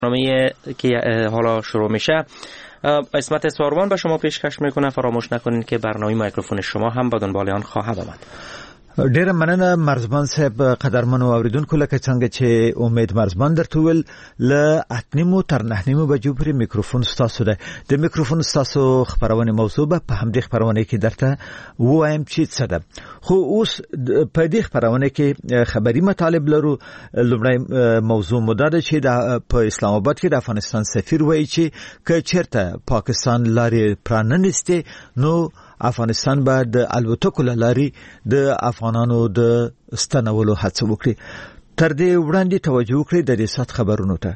برنامه که حالا شروع میشه اسمت ساروان به شما پیشکش میکنه. فراموش نکنید که برنامه میکروفون شما هم به دنبال آن خواهد آمد. ډیر مننه مرزبان صاحب. قدرمنو اوریدونکو لکه څنګه چې امید مرزبان درته ویل ل 8:30 تر 9:30 بجو پورې میکروفون ستاسو ده. د میکروفون ستاسو خبرونه موضوع به په همدې خبرونه کې درته وایم چې څه ده. خو اوس په دې خبرونه کې خبري مطالب لرو. لومړی موضوع مده ده چې په اسلام آباد کې د افغانستان سفیر وایي چې که چیرته پاکستان لارې پراننسته نو افغانستان به د الوتکو لاري د افغانانو د ستنولو هڅه وکړي. تر دې وړاندې توجه وکړئ د دې سات خبرونو ته.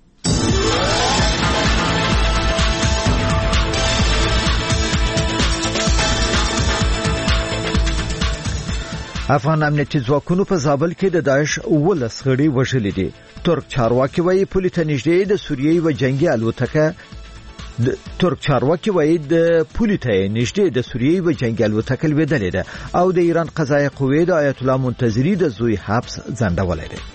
افغان امنیتي ځواکونو په زابل کې د داعش 12 غړي وژلي دي. ترک چارواکي وایي پولي ته نږدې د سوریې و جنگي الوتکه ترک چارواکي وایي د پولي ته نږدې د سوریې و جنگي الوتکه لویدلې ده او د ایران قضایه قوې د آیت الله منتظری د زوی حبس ځنډولې ده.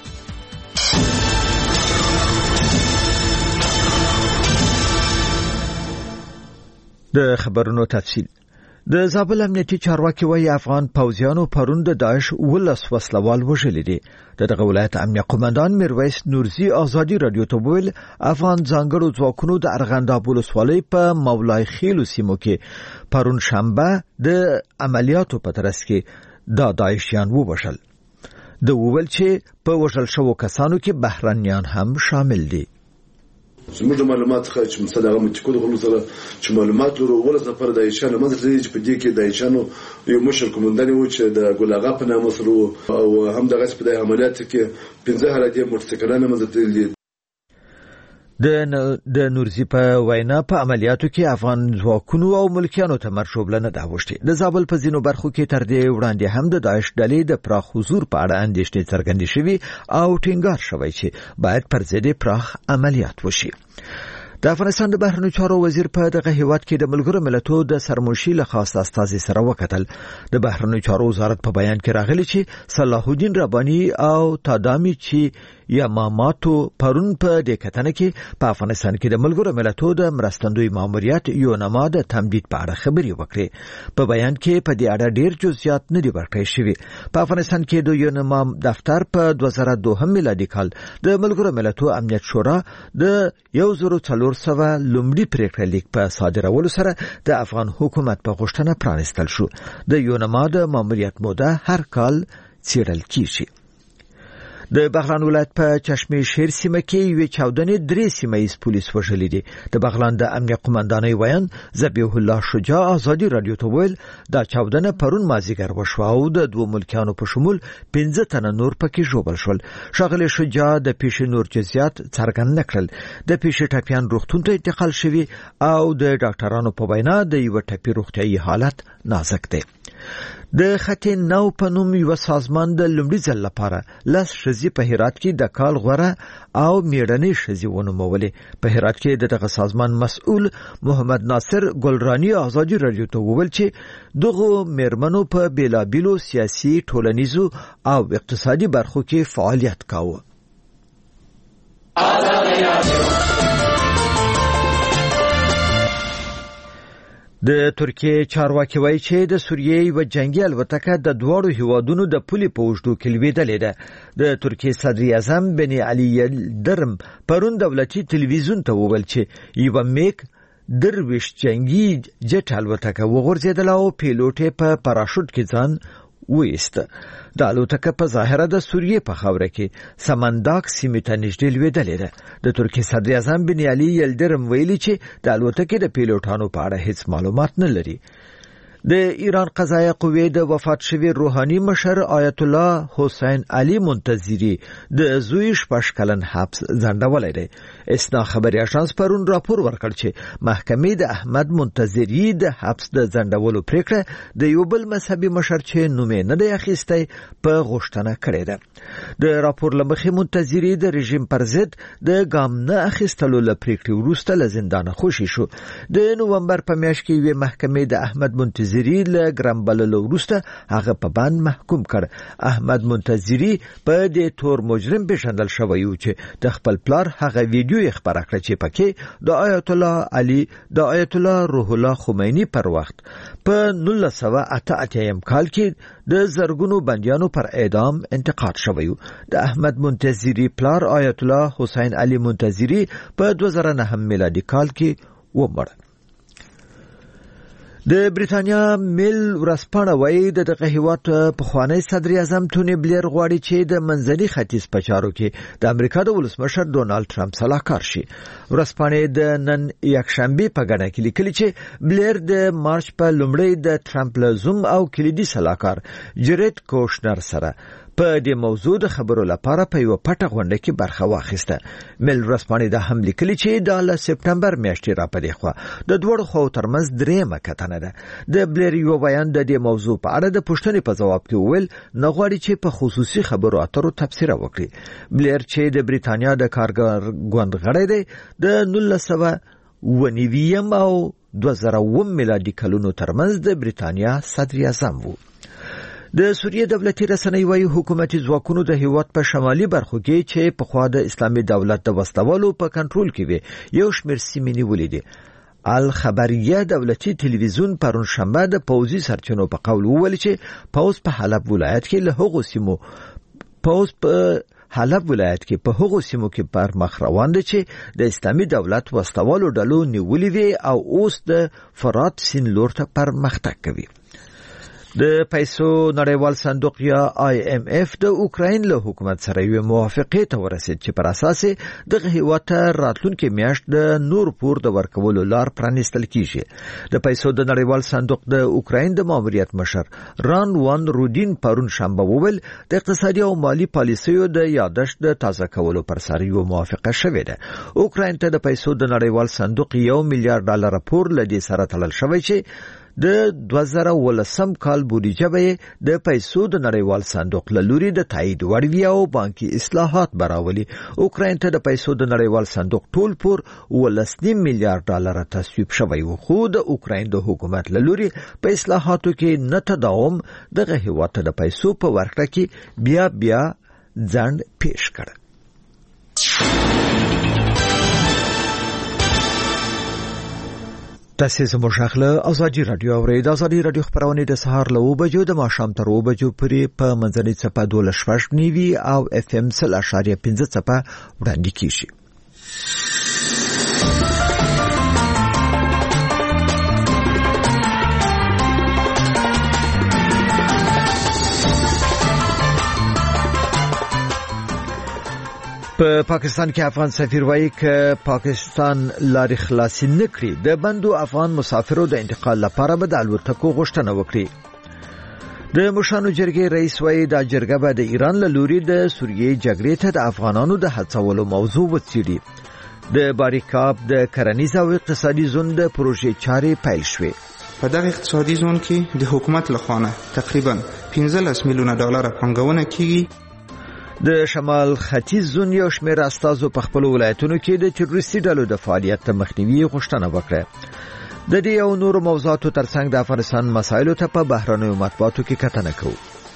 د خبرونو تفصیل. د زابل امنیتي چارواکي وایي افغان پوځیانو پرون د داعش 12 وسلوال وژلي دي. دغه ولایت امنیه قومندان میرویس نورزي ازادي رادیو ته ویل افغان ځانګړو ځواکونو د ارغنداب ولسوالۍ په مولای خیلو سیمو کې پرون شنبه د عملیاتو په ترڅ کې د داعشیان ووژل. د ویل چې په وژل شوو کسانو کې بهرنیان هم شامل دي. زموږ د معلومات څخه چې مثلا هغه متکول غلو سره چې معلومات لرو ول زفر د ایشانو مزرې چې په دې کې د ایشانو یو مشر کومندان و چې د ګلاغا په نامه سره او هم دغه په د عملیات کې 15 هلته موټرسایکلونه مزرې. د نورزي په وینا په عملیاتو کې افغان ځواکونو او ملکیانو ته مرشوبلنه دا وشتي. د زابل په ځینو برخو کې تر دې وړاندې هم د داعش ډلې د پراخ حضور په اړه اندېښنې څرګندې شوې او ټینګار شوی چې باید پر ضد پراخ عملیات وشي. د افغانستان د بهرنیو چارو وزیر په دغه هیواد کې د ملګرو ملتونو د سرمنشي له خاص استازي سره وکتل. د بهرنیو چارو وزارت په بیان کې راغلی چې صلاح الدین رباني او تادامي چې یاماماتو پرون په دې کتنه کې په افغانستان کې د ملګرو ملتونو د مرستندوی ماموریت یونما د تمدید په اړه خبري وکړي. په بیان کې په دې اړه ډیر جزئیات نه دي ورکړل شوي. په افغانستان کې د یونما دفتر په 2002 میلادي کال د ملګرو ملتونو امنیت شورا د 1400 لومړي پریکړه لیک په صادرولو سره د افغان حکومت په غوښتنه پرانستل شو. د یونما د ماموریت موده هر کال څیړل کیږي. د بغلان ولایت په چشمه شیر سیمه کې یو چاودنې 3 سیمایي پولیس وژلي دي. د بغلان د امنیه قومندانۍ ویان ذبیح الله شجاع ازادي رادیو ته ویل دا چاودنه پرون مازیګر وشوه او د دوه ملکیانو په شمول 15 تنه نور پکې ژوبل شول. شاغلی شجاع د پیښې نور جزئیات څرګند نکړل. د پیښې ټپیان روغتون ته انتقال شوي او د ډاکټرانو په وینا د یو ټپي روغتیايي حالت نازک دی. د خطې نو په نوم یو سازمان د لومړي ځل لپاره لاس شزي په هرات کې د کال غوره او میړنۍ شزي ونومولې. په هرات کې دغه سازمان مسؤل محمد ناصر ګلرانی ازادي رادیو ته وویل چې دغه میرمنو په بیلابیلو سیاسي ټولنیزو او اقتصادي برخو کې فعالیت کاوه. د ترکیه چارواکي وایي چې د سوریې و جنگي الوتکه د دوړو هیوادونو د پولي په وژدو کې لویدلې ده. د ترکیه صدر اعظم بني علي یلدرم پرون دولتي تلویزیون ته وویل چې یو میک درویش جنگي جټ الوتکه وغورځېدله او پیلوټ په پاراشوټ کې ځان وېست. د الوتکه په ظاهره د سوریې په خاوره کې سمنداک سیمې ته نږدې لویدلې ده. د ترکیه صدر اعظم بن علي یلدرم ویلي چې د الوتکې د پیلوټانو په اړه هیڅ معلومات نه لري. د ایران قضایه قوې د وفات شوی روحاني مشر آیت الله حسین علی منتظری د زوی 6 کلن حبس ځنډولې ده. اسنا خبري اژانس پرون راپور ورکړ چې محکمې د احمد منتظری د حبس د ځنډولو پریکړه د یو بل مذهبي مشر چې نوم نه دی اخیستی په غوښتنه کړې ده. د راپور لمخې منتظری د رژیم پر ضد د ګام نه اخیستلو لپاره پریکړه وروسته له زندان خوشی شو. د نوومبر په میاشت کې یو محکمې د احمد منتظری منتظری له ګرامبللو وروسته هغه په باندې محکوم کړ. احمد منتظری په دې تور مجرم بشندل شوی و چې د خپل پلار هغه ویډیو خبره کړه چې پکې د آیت الله روح الله خمینی پر وخت په 1988 کال کې د زرګونو بندیانو پر اعدام انتقاد شوی و. د احمد منتظری پلار آیت الله حسین علی منتظری په 2009 میلادي کال کې ومړ. د بریتانیا میل ورځپاڼه وايي د دغه هیواد پخوانی صدر اعظم تونی بلیر غواړي چې د منځني ختیځ په چارو کې د امریکا د ولسمشر ډونالد ټرمپ سلاکار شي. ورځپاڼه د نن یکشنبه په غاڼه کې لیکلي چې بلیر د مارچ په لومړۍ د ټرمپ له زوم او کلیدي سلاکار جریډ کوشنر سره په دې موضوع د خبرو لپاره په یو پټه غونډه کې برخه واخیسته. میل ورځپاڼه د هم لیکلي چې د سپټمبر میاشتې را پدې خو د دوړو خو ترمنځ درېمه کتنه ده. د بلیر یو بیان د دې موضوع په اړه د پوښتنې په جواب کې وویل نغواړي چې په خصوصي خبرو اترو تفسیر وکړي. بلیر چې د بریتانیا د کارګر ګوند غړی دی د 1990 او 2000 میلادي کلونو ترمنځ د بریتانیا صدر اعظم وو. د سوریه دولتي رسنۍ وايي حکومتي ځواکونو د هیواد په شمالي برخو کې چې په خوا د اسلامي دولت د وسلوالو په کنټرول کې وي یو شمېر سیمې نیولې دي. الخبریه دولتي تلویزیون پرون شنبه د پوځي سرچینو په قول وویل چې پوځ په حلب ولایت کې له هغو سیمو په هغو سیمو کې پر مخ روان دي چې د اسلامي دولت وسلوالو ډلو نیولې وي او اوس د فرات سیند لور ته پرمختګ کوي. د پیسو نړیوال صندوق یا IMF د اوکراین له حکومت سره یو موافقه ته ورسید چې پر اساس دغه هیواد ته راتلونکي میاشت د نور پور د ورکولو لار پرانیستل کیږي. د پیسو د نړیوال صندوق د اوکراین د ماموریت مشر ران وان رودین پرون شنبه وویل د اقتصادي او مالی پالیسیو د یادښت د تازه کولو پر سر یو موافقه شوې ده. اوکراین ته د پیسو د نړیوال صندوق $1 میلیارډ پور لدی سره تړل شوی چې د 2013 کال بودیجه به د پیسو د نړیوال صندوق له لوري د تایید وړ وي او بانکي اصلاحات براولي. اوکراین ته د پیسو د نړیوال صندوق ټول پور $1.5 میلیارډ تصویب شوی و خو د اوکراین د حکومت له لوري په اصلاحاتو کې نه تداوم دغه هیواد ته د پیسو په ورکړه کې بیا ځند پیش کړ. تاسو زموږ غږ ازادي رادیو اورئ. د ازادي رادیو خبرونه د سهار له 9 بجو د ماښام تر 2 بجو پورې په منځنۍ څپه 12.9 او FM 0.5 څپه وړاندې کیږي. په پاکستان کې افغان سفیر وایي چې پاکستان لارې خلاصې نکړي د بندو افغان مسافرو د انتقال لپاره به د الوتکو غوښتنه وکړي. د مشانو جرګې رئیس وایي دا جرګه به د ایران له لوري د سوریې جګړې ته د افغانانو د هڅولو موضوع وڅېړي. د باریکاب د کرنیز او اقتصادي زون د پروژې چارې پیل شوې. په دغه اقتصادي زون کې د حکومت لخوا تقریبا $15 میلیونه پانګونه کیږي. د شمال ختیځ زون یو شمېر استازو په خپل ولایتونو کې د تروریستي ډلو د فعالیت مخنیوي غوښتنه وکړه. د دې او نورو موضوعاتو ترڅنګ د افغانستان مسایلو ته په بهرنیو مطبوعاتو کې کتنه کوو.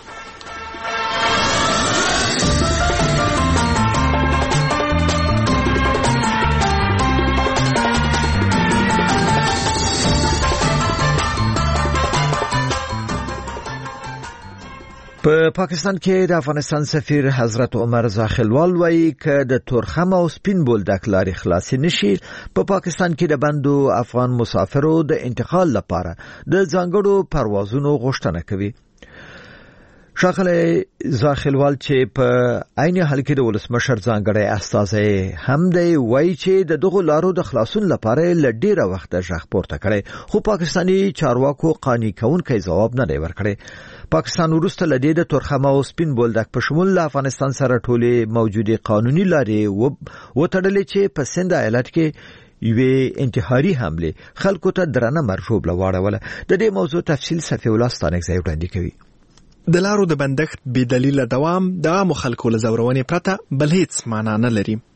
په پاکستان کې د افغانستان سفیر حضرت عمر زاخلوال وایي چې د تورخم او سپین بولدک لارې خلاصې نشي. په پاکستان کې د بندو افغان مسافرو د انتقال لپاره د ځانګړو پروازونو غوښتنه کوي. ښاغلی زاخلوال چې په عین حال کې د ولسمشر ځانګړی استازی هم دی وایي چې د دغو لارو د خلاصون لپاره ل ډیره وخت ژغ پورته کړي خو پاکستاني چارواکو قانع کوونکی ځواب نه دی ورکړی. پاکستان وروسته لدې د تورخم او سپین بولدک په شمول افغانستان سره ټولې موجودي قانوني لارې وتړلې چې په سند ایالت کې یوې انتحاري حمله خلکو ته درنه مرجوبله واړوله. د دې موضوع تفصیل صفی الله ستانکزی وړاندې کوي. د لارو د بندښت بې دلیله دوام د عامو خلکو له زورونې پرته بل هیڅ معنا نه لري.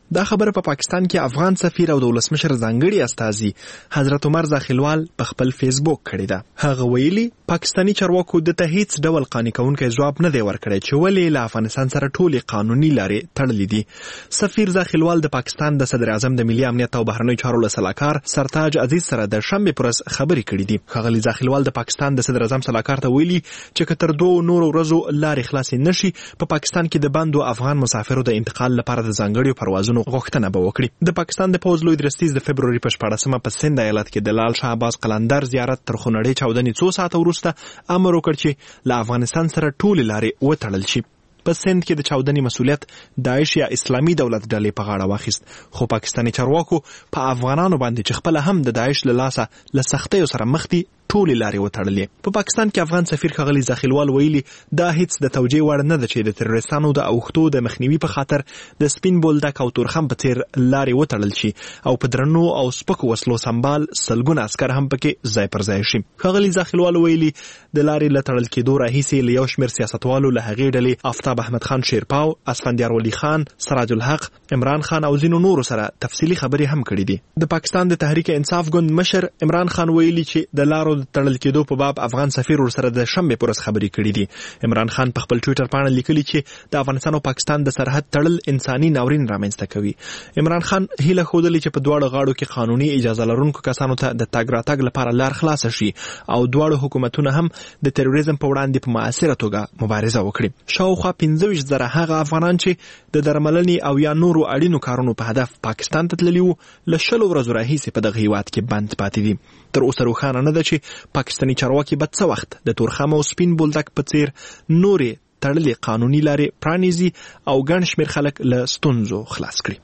دا خبره په پاکستان کې افغان سفیر او د ولسمشر ځانګړي استازي حضرت عمر زاخیلوال په خپل فیسبوک کړی ده. هغه ویلي پاکستانی چارواکو د ته هیڅ ډول قانع کوونکی ځواب نه دی ورکړی چې ولې له افغانستان سره ټولې قانوني لارې تړلې دي. سفیر زاخیلوال د پاکستان د صدر اعظم د ملي امنیت او بهرنیو چارو له سلاکار سرتاج عزیز سره د شنبه پر ورځ خبرې کړې دي. ښاغلي زاخیلوال د پاکستان د صدر اعظم سلاکار ته ویلي چې که تر 2 نورو ورځو لارې خلاصې نشي په پاکستان کې د بندو افغان مسافرو د انتقال لپاره د ځانګړي پروازونو غوښتنه به وکړي. د پاکستان د پوځ لوی درستیز د فبروري په 14مه په سند ایالت کې د لال شاه عباس قلندر زیارت تر خونړۍ چاودنې 2 ساعته وروسته امر وکړ چې له افغانستان سره ټولې لارې وتړل شي. په سند کې د چاودنې مسؤلیت داعش یا اسلامي دولت ډلې په غاړه واخیست، خو پاکستاني چارواکو په افغانانو باندې چې خپل هم د داعش له لاسه له سختیو سره مخ دي ټولې لارې وتړلې. په پاکستان کې افغان سفیر ښاغلي زاخیلوال ویلي دا هیڅ د توجیه وړ نه ده چې د تروریستانو د اوښتو د مخنیوي په خاطر د سپین بولدک او تورخم په څیر لارې وتړل شي او په درنو او سپکو وسلو سمبال سلګونه عسکر هم پکې ځای پر ځای شي. ښاغلي زاخیلوال ویلي د لارې له تړل کېدو راهیسې له یو شمېر سیاستوالو له هغې ډلې آفتاب احمد خان شیرپاو، اسفندیار ولی خان، سراج الحق، عمران خان او ځینو نورو سره تفصیلي خبرې هم کړې دي. د پاکستان د تحریک انصاف ګوند مشر عمران خان ویلي چې د لارو د تړل کېدو په باب افغان سفیر ورسره د شنبه پر ورځ خبرې کړې دي. عمران خان په خپل ټویټر باندې لیکلي چې د افغانستان او پاکستان د سرحد تړل انساني ناورین رامنځته کوي. عمران خان هیله ښودلې چې په دواړو غاړو کې قانوني اجازه لرونکو کسانو ته د تګ راتګ لپاره لار خلاصه شي او دواړو حکومتونه هم د تروریزم په وړاندې په مؤثره توګه مبارزه وکړي. شاوخوا 15,000 هغه افغانان چې د درملنې او یا نورو اړینو کارونو په هدف پاکستان ته تللي وو له 20 ورځو راهیسې په دغه هیواد کې بند پاتې دي. تر اوسه روښانه نه ده چې پاکستاني چارواکي به څه وخت د تورخم او سپین بولدک په څیر نورې تړلې قانوني لارې پرانیزي او ګڼ شمېر خلک له ستونزو خلاص کړي.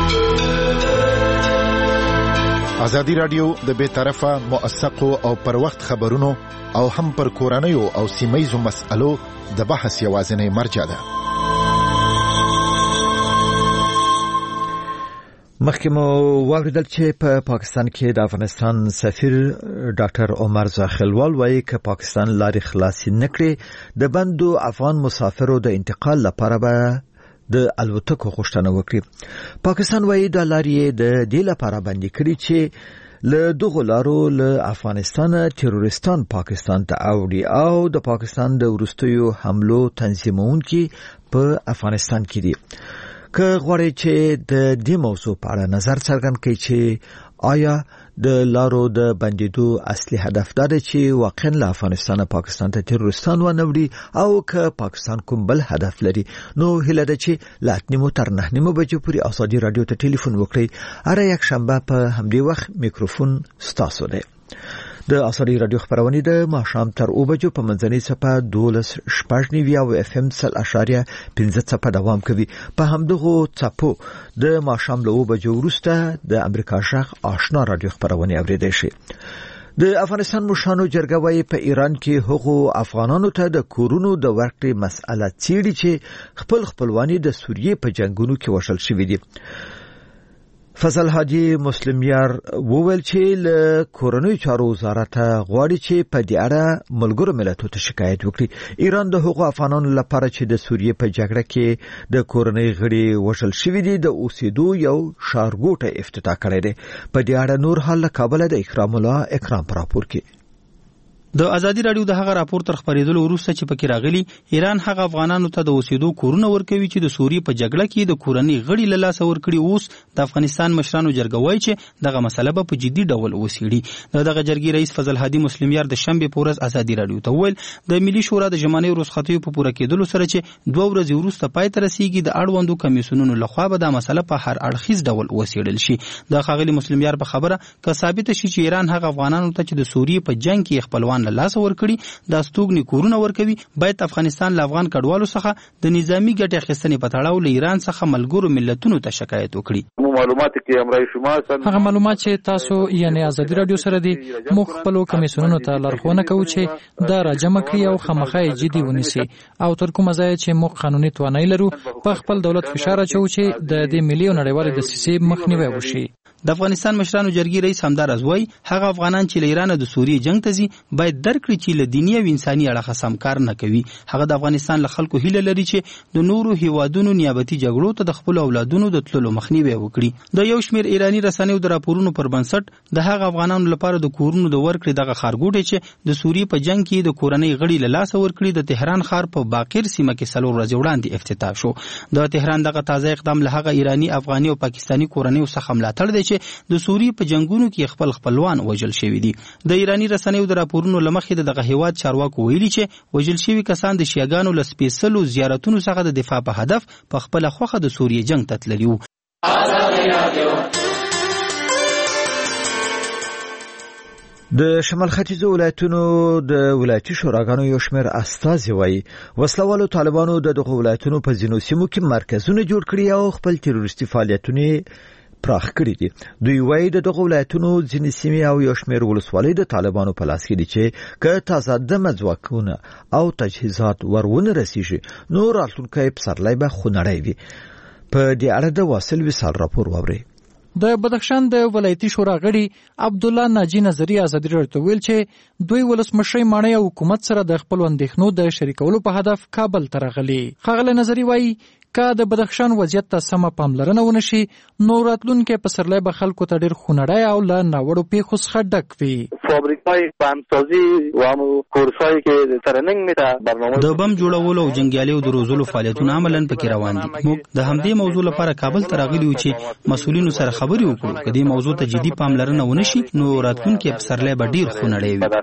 ازادي راډیو د بې طرفه موثقو او پر وخت خبرونو او هم پر کورنیو او سیمه‌ییزو مسألو د بحث یوازینۍ مرجع ده. مخکې مو واوریدل چې په پاکستان کې د افغانستان سفیر ډاکټر عمر زاخیلوال وایي چې پاکستان لارې خلاصې نه کړي د بندو افغان مسافرو د انتقال لپاره به د الوتکو غوښتنه وکړي. پاکستان وایي د لارې د دې لپاره بندي کړي چې له دغو لارو له افغانستان تروریستان پاکستان ته اوړي او د پاکستان د وروستیو حملو تنظیمونکي په افغانستان کې دي. که غواړي چې د دې موضوع په اړه نظر څرګند کړي چې آیا د لارو د بندیدو اصلي هدف دا دی چې واقعا له افغانستان پاکستان ته تروریستان ونوړي او که پاکستان کوم بل هدف لري نو هیله ده چې له 8 تر 9 بجو پورې ازادي رادیو ته ټلیفون وکړي. هر یک شنبه په همدې وخت میکروفون ستاسو دی. د ازادي رادیو خبرونه د ماښام تر 9 بجو په منځنۍ صفه 12.9 او اف ام 0.15 صفه دوام کوي. په همدغه صفو د ماښام له 9 بجو وروسته د امریکا شاخ آشنا رادیو خبرونه اوریدل شي. د افغانستان مشرانو جرګه وايي په ایران کې هغو افغانانو ته د کورونو د ورکړې مسأله څیړي چې خپلوانی د سوریې په جنگونو کې وشل شوې دي. فضل هادي مسلمیار وویل چې له کورنۍ چارو وزارت غواړي چې په دې اړه ملګرو ملتونو ته شکایت وکړي. ایران د حقوق افغانانو لپاره چې د سوریې په جګړه کې د کورنۍ غړي وژل شوي دي د اوسېدو یو ښارګوټی افتتاح کړی دی. په دې اړه نور حال له کابل د اکرام الله اکرام پر راپور کې. د ازادي رادیو د هغه راپور تر خبرېدلو وروسته چې پکې راغلي ایران هغه افغانانو ته د اوسېدو کورونه ورکوي چې د سوریې په جګړه کې د کورنۍ غړي له لاسه ورکړي. اوس د افغانستان مشرانو جرګه وایي چې دغه مسله به په جدي ډول وڅېړي. دغه جرګې رئیس فضل هادي مسلمیار د شنبه په ورځ ازادي رادیو ته وویل د ملي شورا د ژمنې رخصتیو په پوره کېدلو سره چې 2 ورځې وروسته پای ته رسیږي د اړوندو کمیسیونونو لخوا به دا مسله په هر اړخیز ډول وڅېړل شي. د ښاغلي مسلمیار په خبره که ثابت شي چې ایران هغه افغانانو ته چې د سوریې په جنگ کې خپلوان له لاسه ورکړي د استوګنې کورونه ورکوي باید افغانستان له افغان کډوالو څخه د نظامی ګټې اخیستنې په تړاو له ایران څخه ملګرو ملتونو ته شکایت وکړي. معلومات کې امرای شما هغه معلومات چې تاسو یعنی ازادي رادیو سره دي موږ خپل کمیسیونونو ته لارښوونه کوو چې دا راجمع کړي او خامخا جدي ونیسي او تر کومه ځای چې موږ قانوني توانایي لرو په خپل دولت فشار اچوو چې د دې ملي او نړیوال دسیسې مخنیوي وشي. د افغانستان مشرانو جرګې رئیس همدارز وایي هغه افغانان چې له ایران د سوریې جنگ ته ځي باید درک کړي چې له دیني او انساني اړخه سم کار نه کوي. هغه د افغانستان له خلکو هیله لري چې د نورو هیوادونو نیابتي جګړو ته د خپل اولادونو د تللو مخنیوي وکړي. د یو شمېر ایراني رسنیو د راپورونو پر بنسټ د هغه افغانانو لپاره د کورونو د ورکړې دغه ښارګوټی چې د سوریې په جنگ کې د کورنۍ غړي له لاسه ورکړي د تهران ښار په باقر سیمه کې 4 ورځې وړاندې افتتاح شو. د تهران دغه تازه اقدام له هغه ایراني، افغاني او پاکستاني کورنیو څخه ملاتړ دی چې د سوریې په جنگونو کې خپل خپلوان وژل شوي دي. د ایراني رسنیو د راپورونو له مخې دغه هیواد چارواکو ویلي چې وژل شوي کسان د شیعاګانو له سپېڅلو زیارتونو څخه د دفاع په هدف په خپله خوښه د سوریې جنگ ته تللي وو. د شمال ختیځو ولایتونو د ولایتي شوراګانو یو شمېر استازي وایي وسلوالو طالبانو د دغه ولایتونو په ځینو سیمو کې مرکزونه جوړ کړي او خپل تروریستي فعالیتونه پراخ کړي دي. دوی وایي د دغه ولایتونو ځینې سیمې او یو شمېر ولسوالۍ د طالبانو په لاس کې دي چې که تازه دمه ځواکونه او تجهیزات ورونه رسیږي نو راتلونکی پسرلی به خونړی وي. په دې اړه د واصل وصال راپور واورئ. د بدخشان د ولایتي شورا غړي عبد الله ناجی نظری ازادي راډیو ته ویل چې دوی ولسمشر ماڼۍ او حکومت سره د خپل اندېښنو د شریکولو په هدف کابل ته راغلي. ښاغلی نظری وایي که د بدخشان وضعیت ته سمه پاملرنه ونشي نو راتلونکی پسرلی به خلکو ته ډېر خونړی او له ناوړو پیښو څخه ډک وي. فابریکای بمسازی و همو کورسایی که ترننګ میته برنامه د بم جوړولو او جنګیالیو د روزلو فعالیتونه عملاً پکې روان دي. موږ د همدې موضوع لپاره کابل ته راغلي یو چې مسؤلینو سره خبرې وکړو. که دې موضوع ته جدي پاملرنه ونشي نو راتلونکی پسرلی به ډېر خونړی وي.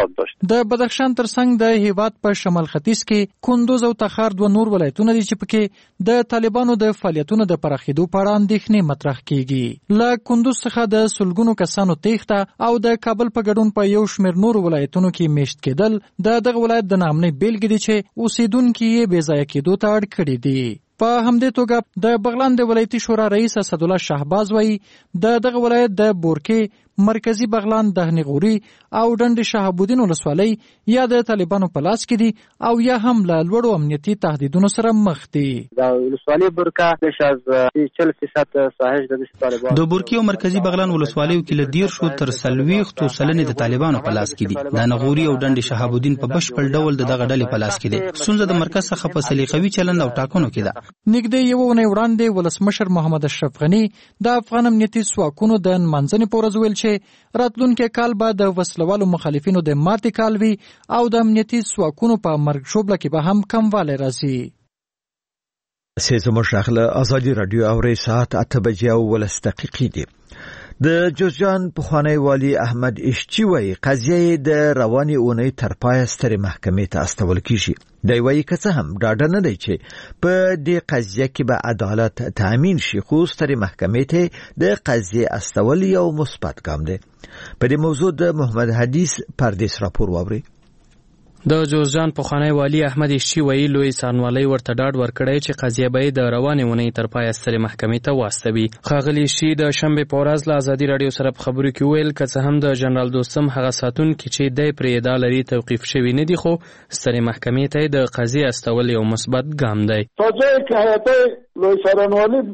د بدخشان ترڅنګ د هیواد په شمال ختیځ کې کندوز او تخار دوه نور ولایتونه دي چې پکې د طالبانو د فعالیتونو د پراخېدو په اړه اندېښنې مطرح کیږي. له کندوز څخه د سلګونو کسانو تېښته او د کابل په ګډون په یو شمېر نورو ولایتونو کې میشت کېدل د دغه ولایت د ناامنۍ بیلګې دي چې اوسېدونکي یې بې ځایه کېدو ته اړ کړي دي. په همدې توګه د بغلان د ولایتي شورا رئیس اسدالله شهباز وایي د دغه ولایت د بورکې، مرکزی بغلان، دهنی غوري او ډنډ شهابالدین ولسوالۍ یا د طالبانو په لاس کې دي او یا هم له لوړو امنیتي تهدیدونو سره مخ دي. د ولسوالۍ بورکه بیش از 40% ساحل د طالبانو د بورکې او مرکزی بغلان ولسوالیو کې له 10 تر 40 سلنې د طالبانو په لاس کې دي. د نغوري او ډنډ شهابالدین په بشپړ ډول دغه ډلې په لاس کې دي. ستونزه د مرکز څخه په سلیقوي چلند او ټاکنو کې ده. نږدې یوه اونۍ وړاندې ولسمشر محمد اشرف غني د افغان امنیتي ځواکونو د نمانځنې په ورځ ویل چې راتلونکي کال به د وسلوالو مخالفینو د ماتې کال وي او د امنیتي ځواکونو په مرګ ژوبله کې به هم کموالی راځي. زموږ غږ له ازادي راډیو اورئ ساعت 8:10 دي. د جوزجان پخوانی والی احمد اشچی وایي قضیه د رواني اونۍ تر پایه سترې محکمې ته استول کیږي. دی وایي که څه هم ډاډه نه دی چې په دې قضیه کې به عدالت تامین شي خو سترې محکمې ته د قضیه استول یو مثبت ګام دی. په دې موضوع د محمد حدیث پردیس راپور واورئ. د جوزجان پخوانی والی احمد اشچی وایي لوی څارنوالۍ ورته ډاډ ورکړی چې قضیه به د روانې اونۍ تر پایه سترې محکمې ته واستوي. ښاغلي اشچی د شنبې په ورځ له ازادي راډیو سره په خبرو کې وویل که څه هم د جنرال دوستم هغه ساتونکي چې دی پرې ادعا لري توقیف شوي نه دي خو سترې محکمې ته د قضیې استول یو مثبت ګام دی. لوی څارنوالۍ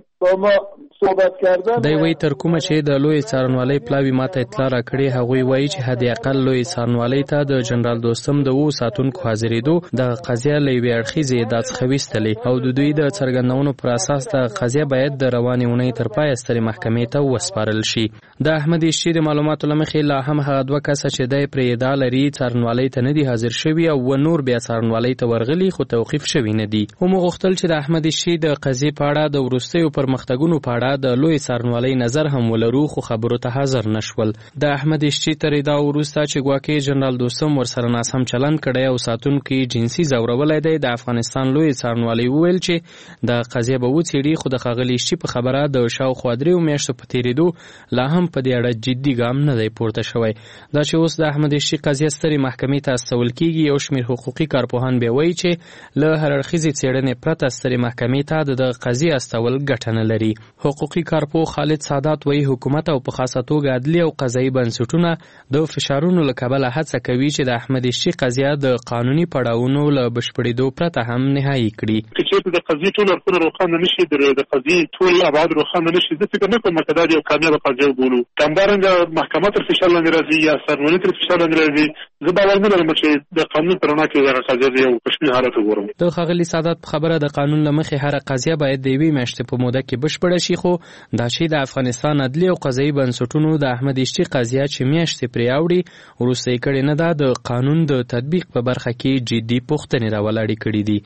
دی وایي تر کومه چې د لوی څارنوالۍ پلاوي ماته اطلاع راکړې هغوی وایي چې حد اقل لوی څارنوالۍ ته د جنرال دوستم د 2 ساتونکو حاضرېدو د قضیه له یوې اړخیزې ادعا څخه ویستلې او د دوی د څرګندونو پر اساس د قضیه باید د روانې اونۍ تر پایه سترې محکمې ته وسپارل شي. د احمد اشچی د معلوماتو له مخې لا هم هغه 2 کسه چې دی پرې ادعا لري څارنوالۍ ته نه دي حاضر شوي او نور بیا څارنوالۍ ته ورغلي خو توقیف شوي نه دي. هم غوښتل چې د احمد اشچی د قضیې په اړه د وروستیو پرمختګونو په اړه د لوی څارنوالۍ نظر هم ولرو خو خبرو ته حاضر نشول. د احمد اشچی تر ادعا وروسته چې ګواکې جنرال دوستم ورسره ناسم چلند کړی او ساتونکي جنسي ځورولی دی د افغانستان لوی څارنوالۍ وویل چې د قضیه به وڅېړي خو د ښاغلي اشچی په خبره د شاوخوا 3 میاشتو په تېرېدو لا هم په دې اړه جدي ګام نه دی پورته شوی. دا چې اوس د احمد اشچی قضیه سترې محکمې ته استول کېږي یو شمېر حقوقي کارپوهان بیا وایي چې له هر اړخیزې څېړنې پرته سترې محکمې ته د قضیې استول ګټه نه لري. حقوقي کارپوه خالد سادات وایي حکومت او په خاصه توګه عدلي او قضایي بنسټونه د فشارونو له کبله هڅه کوي چې د احمد شي قضیه د قانوني پړاوونو له بشپړېدو پرته هم نهایي کړي. که چېرته د قضیې ټول اړخونه روښانه نشي، د قضیې ټول ابعاد روښانه نشي، زه فکر نه کوم چې دا یو کامیابه قضیه وبولو. همدارنګه محکمه تر فشار لاندې راځي یا سرمنې تر فشار لاندې راځي، زه باور نه لرم چې د قانون په رڼا کې دغه قضیه یو کشمي حالت وګورم. د ښاغلي سادات په خبره د قانون له مخې هره قضیه باید د یوې میاشتې په موده کې بشپړه شي، خو دا چې د افغانستان عدلي او قضایي بنسټونو د احمد شي قضیه چې میاشتې پرې اوړي وروسته یې کړې نه ده، د قانون د تطبیق په برخه کې جدي پوښتنې راولاړې کړي دي.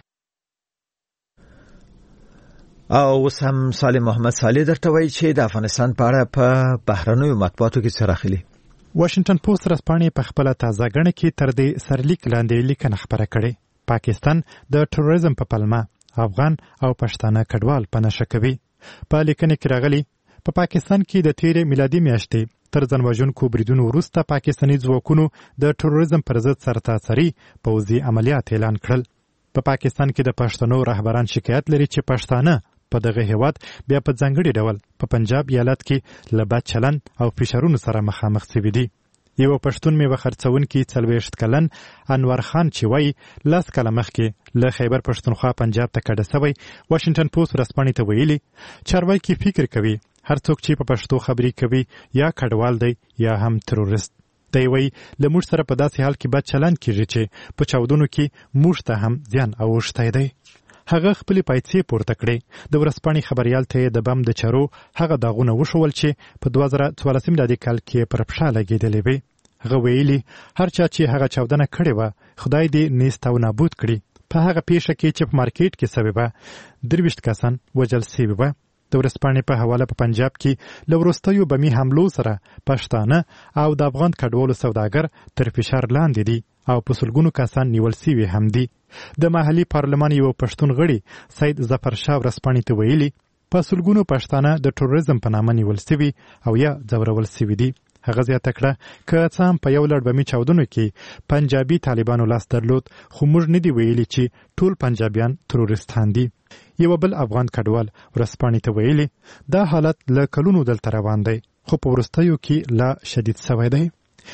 او اوس هم سالم محمد صالح درته وایي چې د افغانستان په اړه په بهرنیو مطبوعاتو کې څه راغلي. واشنگټن پوسټ ورځپاڼې په خپله تازه ګڼه کې تر دې سرلیک لاندې لیکنه خپره کړې. پاکستان د تروریزم په پلمه افغان او پښتانه کډوال په نشه کوي. په لیکنه کې راغلي په پاکستان کې د تیرې میلادي میاشتې تر ځانوژونکو بریدونو وروسته پاکستاني ځواکونو د تروریزم پر ضد سرتاسري پوځي عملیات اعلان کړل. په پاکستان کې د پښتنو رهبران شکایت لري چې پښتانه په دغه هیواد بیا په ځانګړي ډول په پنجاب ایالت کې له بد چلند او فشارونو سره مخامخ شوي دي. یو پښتون میوه خرڅونکي 40 کلن انور خان چې وایي 10 کاله مخکې له خیبر پښتونخوا پنجاب ته کډه شوی، واشنگټن پوسټ ورځپاڼې ته ویلي چارواکي فکر کوي هر څوک چې په پښتو خبرې کوي یا کډوال دی یا هم تروریست دی. وایي له موږ سره په داسې حال کې بد چلند کیږي چې په چاودنو کې موږ ته هم زیان اوښتی دی. هغه خپلې پایڅې پورته کړې. د ورځپاڼې خبریال ته د بم د چارو هغه داغونه وښول چې په 2014 میلادي کال کې پر پښه لګېدلې وې. هغه ویلي هر چا چې هغه چاودنه کړې وه خدای دې نیست او نابود کړي. په هغه پیښه کې چې په مارکیټ کې سوې وه 23 کسان وژل سوي وه. د ورځپاڼې په حواله په پنجاب کې له وروستیو بمي حملو سره پښتانه او د افغان کډوالو سوداګر تر فشار لاندې دي او په سلګونو کسان نیول سوي هم دي. د محلي پارلمان یو پښتون غړي سید ظفر شاه ورځپاڼې ته ویلي په سلګونو پښتانه د تروریزم په نامه نیول سوي او یا ځورول سوي دي. هغه زیاته کړه که څه هم په یو لړ بمي چاودنو کې پنجابي طالبانو لاس درلود، خو موږ نه دی ویلي چې ټول پنجابیان تروریستان دي. یو بل افغان کډوال ورځپاڼې ته ویلي دا حالت له کلونو دلته روان دی، خو په وروستیو کې لا شدید سوی دی.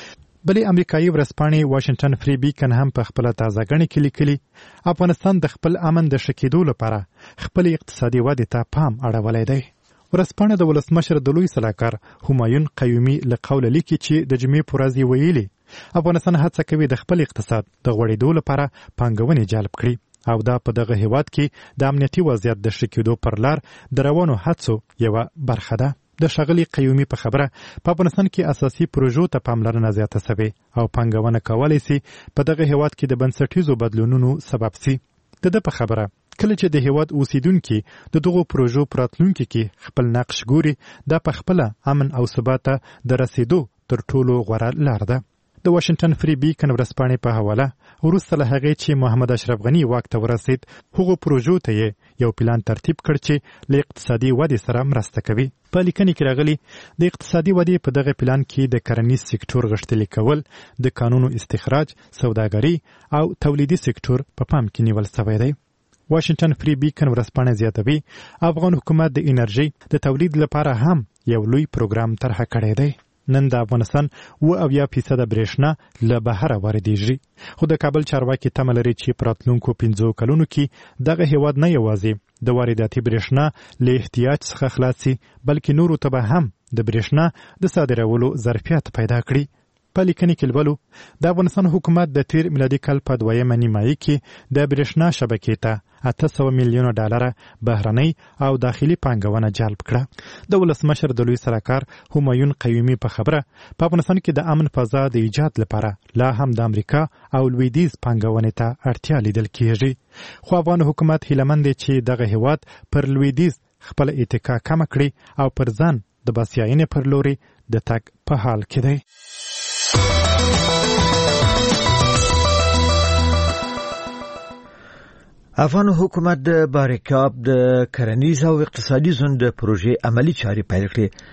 بلې امریکایي ورځپاڼې واشنگټن فری بیکن هم په خپله تازه ګڼه کې لیکلي افغانستان د خپل امن د ښه کېدو لپاره خپل اقتصادي ودې ته پام اړولی دی. ورځپاڼه د ولسمشر د لوی سلاکار همایون قیومي له قوله لیکي چې د جمعې په ورځ یې ویلي افغانستان هڅه کوي د خپل اقتصاد د غوړېدو لپاره پانګونې جلب کړي او دا په دغه هیواد کې د امنیتي وضعیت د ښه کېدو پر لار د روانو هڅو یوه برخه ده. د ښاغلي قیومي په خبره په افغانستان کې اساسي پروژو ته پاملرنه زیاته سوې او پانګونه کولی سي په دغه هیواد کې د بنسټیزو بدلونونو سبب سي. د ده په خبره کله چې د هیواد اوسیدونکي د دغو پروژو په راتلونکي کې خپل نقش ګوري دا په خپله امن او ثبات ته د رسیدو تر ټولو غوره لار ده. د واشنگټن فری بیکن ورځپاڼې په حواله وروسته له هغې چې محمد اشرف غني واک ته ورسید هغو پروژو ته یې یو پلان ترتیب کړ چې له اقتصادي ودې سره مرسته کوي. په لیکنې کې راغلي د اقتصادي ودې په دغه پلان کې د کرنیز سکتور غښتلي کول، د کانونو استخراج، سوداګري او تولیدي سکتور په پام کې نیول شوی دی. واشنگټن فری بیکن ورځپاڼه زیاتوي افغان حکومت د انرژي د تولید لپاره هم یو لوی پروګرام طرحه کړی دی. نن د افغانستان 80% برېښنا له بهره واردېږي، خو د کابل چارواکي تمه لري چې په راتلونکو 5 کلونو کې دغه هیواد نه یوازې د وارداتي برېښنا له احتیاج څخه خلاص شي بلکې نورو ته به هم د برېښنا د صادرولو ظرفیت پیدا کړي. په لیکنې کې لولو د افغانستان حکومت د تیر میلادي کال په 2مه نیمایي کې د برېښنا شبکې ته $800 میلیونه بهرنۍ او داخلي پانګونه جلب کړه. د ولسمشر د لوی سلاکار همایون قیومي په خبره په افغانستان کې د امن فضا د ایجاد لپاره لا هم د امریکا او لویدیځ پانګونې ته اړتیا لیدل کیږي، خو افغان حکومت هیلهمند دی چې دغه هیواد پر لویدیځ خپل اتکا کمه کړي او پر ځان د بسیاینې پر لوري د تګ په حال کې دی. افغان حکومت د باریکاب د کرنیز او اقتصادي زون د پروژې عملی چارې پیل کړې.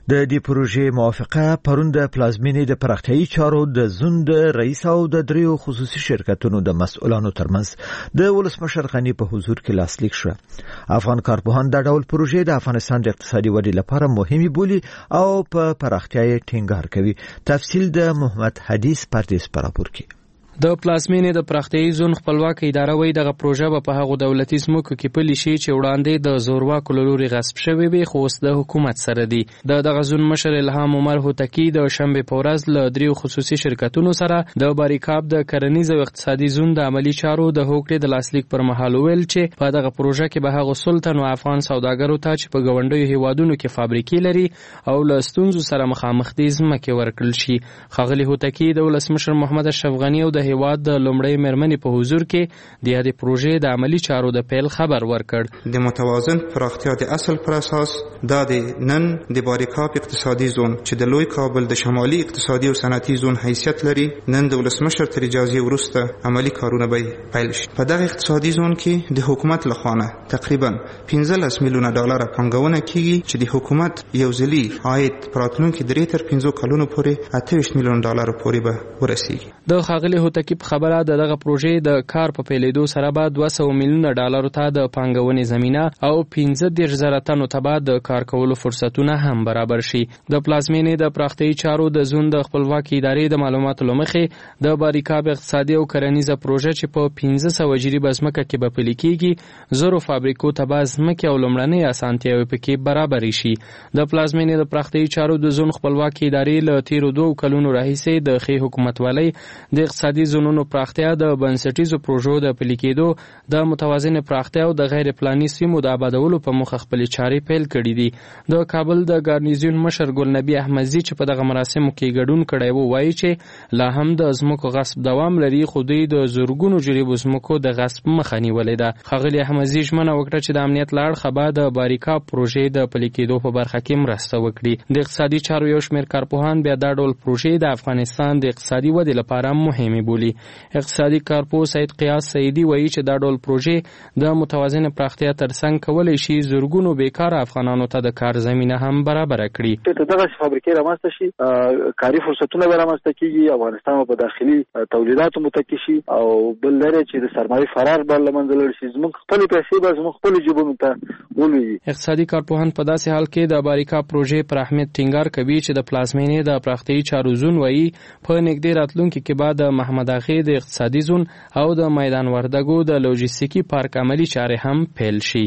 د دې پروژې موافقه پرون د پلازمینې د پراختیايي چارو د زون د رئیس او د دریو خصوصي شرکتونو د مسؤلانو ترمنځ د ولسمشر غنی په حضور کې لاسلیک شو. افغان کارپوهان دا ډول پروژې د افغانستان د اقتصادي ودې لپاره مهمه بولي او په پراختیايي ټینګار کوي. تفصیل د محمد حدیث پردیس پر راپور کې. د پلازمینې د پراختیايي زون خپلواک اداره وایي دغه پروژه په هغو دولتي ځمکو کې پلي شي چې وړاندې د زورواکو له لوري غصب شوې وي، خو اوس د حکومت سره دي. دغه زون مشر الهام عمر هوتکی د شنبې په ورځ له دریو خصوصي شرکتونو سره د باریکاب د کرنیز او اقتصادي زون د عملی چارو د هوکړې د لاسلیک پر مهال ویل چې په دغه پروژه کې به هغه سلطن او افغان سوداګرو ته چې په ګاونډیو هیوادونو کې فابریکې لري او له ستونزو سره مخامخ دي ځمکې ورکړل شي. ښاغلي هوتکی د ولسمشر محمد اشرف غنی او د هیواد د لومړۍ مېرمنې په حضور کې د دې پروژې د عملی چارو د پیل خبر ورکړ. د متوازن پراختیا د اصل پر اساس د نن د باریکاب اقتصادي زون چې د لوی کابل د شمالي اقتصادي او صنعتي زون حیثیت لري نن د ولسمشر تر اجازه وروسته عملی کارونه به پیل شي. په دغه اقتصادي زون کې د حکومت لخوا تقریبا 15 میلیون ډالر پانګونه کیږي چې د حکومت یو ځلي عاید پراتلونکو 3 تر 5 کلونو پورې 28 میلیون ډالر پورې به ورسیږي. د ښاغلي هوتکی خبره دغه پروژې د کار په پیلېدو سره به 200 میلیون ډالر ته د پانګونې زمينه او 15,000 تنو ته به د کار کولو فرصتونه هم برابر شي. د پلازمینې د پراختیايي چارو د زون د خپلواکي ادارې د معلوماتو لمخې د باریکاب اقتصادي او کرنیزه پروژه چې په 1500 جریبه ځمکه کې به پلي کېږي زرو فابریکو ته به ځمکې او لومړنۍ اسانتیاوې پکې برابر شي. د پلازمینې د پراختیايي چارو د زون خپلواکي ادارې له تیرو 2 کلونو راهیسې د ښې حکومتوالۍ د اقتصادي زونونو پراختیا د بنسټیزو پروژو د پلي کېدو د متوازن پراختیا او د غیر پلاني سیمو د آبادولو په موخه خپلې چارې پیل کړې دي. د کابل د ګارنیزیون مشر ګلنبي احمدزي چې په دغه مراسمو کې ګډون کړی و وایي چې لا هم د ځمکو غصب دوام لري، خو دوی د زورګونو جریبو ځمکو د غصب مخه نیولې ده. ښاغلي احمدزي ژمنه وکړه چې د امنیت له اړخه به د باریکاب پروژې د پلي کېدو په برخه کې مرسته وکړي. د اقتصادي چارو یو شمېر کارپوهان بیا دا ډول پروژې د افغانستان د اقتصادي ودې لپاره مهمې بولي. اقتصادي کارپو سید قیاس سیدی وایي چې دا ډول پروژې د متوازن پراختیا ترڅنګ کولای شي زورګونو بیکاره افغانانو ته د کار زمینه هم برابر کړي. دغه فابریکې رامنځته شي، کاري فرصتونه رامنځته کیږي، افغانستان په داخلي تولیداتو متکی شي او بل لري چې د سرمایي فرار بل لمنځه لاړ شي. زموږ خپل پیسې به زموږ خپل جیبونو ته ولوي. اقتصادي کارپوهان په داسې حال کې د باریکا پروژې پر اهمیت ټینګار کوي چې د پلازمینې د پراختیايي چارو زون وایي په نږدې راتلونکي کې بعد د محمد اغې د اقتصادي زون او د میدان وردګو د لوجستیکي پارک عملی چارې هم پیل شي.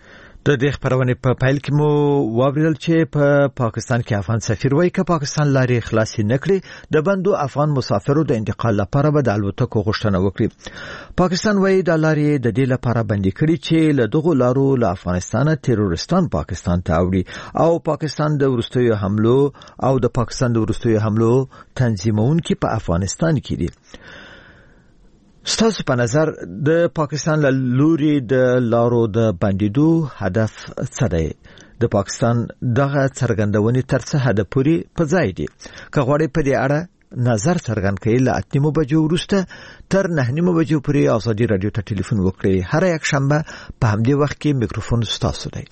د دې خبرونه په پیل کې مو واوریدل چې په پاکستان کې افغان سفیر وایي چې پاکستان لارې خلاصې نکړي د بندو افغان مسافرو د انتقال لپاره به د الوتکو غوښتنه وکړي. پاکستان وایي د لارې د دې لپاره بندي کړي چې له دغو لارو له افغانستان تروریستان پاکستان ته اوړي او پاکستان د وروستیو حملو او د پاکستان د وروستیو حملو تنظیمونکي په افغانستان کې دي. ستاسو په نظر د پاکستان له لوري د لارو د بندیدو هدف څه دی؟ د پاکستان دغه څرګندونې تر څه حد پورې په ځای دي؟ که غواړئ په دې اړه نظر څرګند کړئ له 8 بجو وروسته تر 9 بجو پورې ازادي رادیو ته ټلیفون وکړئ. هر یک شنبه په همدې وخت کې میکروفون ستاسو دی.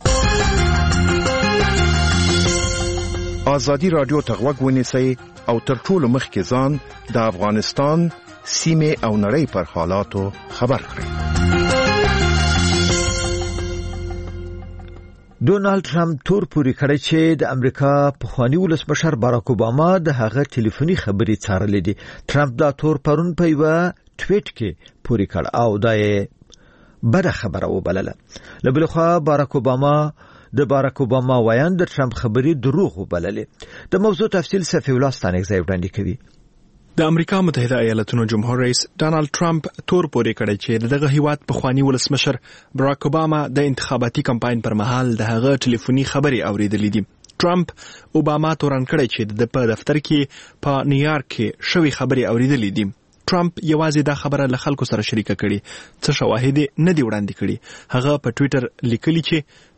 ازادي رادیو ته غوږ ونیسئ او تر ټولو مخکې ځان د افغانستان سیمه او نړۍ پر حالاتو خبر کړئ. ډونالد ټرمپ تور پوري کړی چې د امریکا پخوانی ولسمشر باراک اوباما د هغه ټلیفوني خبرې څارلې دي. ټرمپ دا تور پرون په یو ټویټ کې پوري کړ او دا یې بده خبره وبلله. له بل خوا باراک اوباما وایي د ټرمپ خبرې دروغ وبللې. د موضوع تفصیل صفی الله ستانکزی وړاندې کوي. د امریکا متحده ایالاتونو جمهور رئیس ډانلډ ټرمپ تور پورې کړی چې دغه هیواد پخوانی ولسمشر باراک اوباما د انتخاباتي کمپاین پر مهال د هغه ټلیفوني خبرې اوریدلې دي. ټرمپ اوباما تورن کړی چې د په دفتر کې په نیویارک کې شوی خبرې اوریدلې دي. ټرمپ یوازې دا خبره له خلکو سره شریکه کړي، څه شواهد نه دی وړاندې کړي. هغه په ټوئیټر لیکلی چې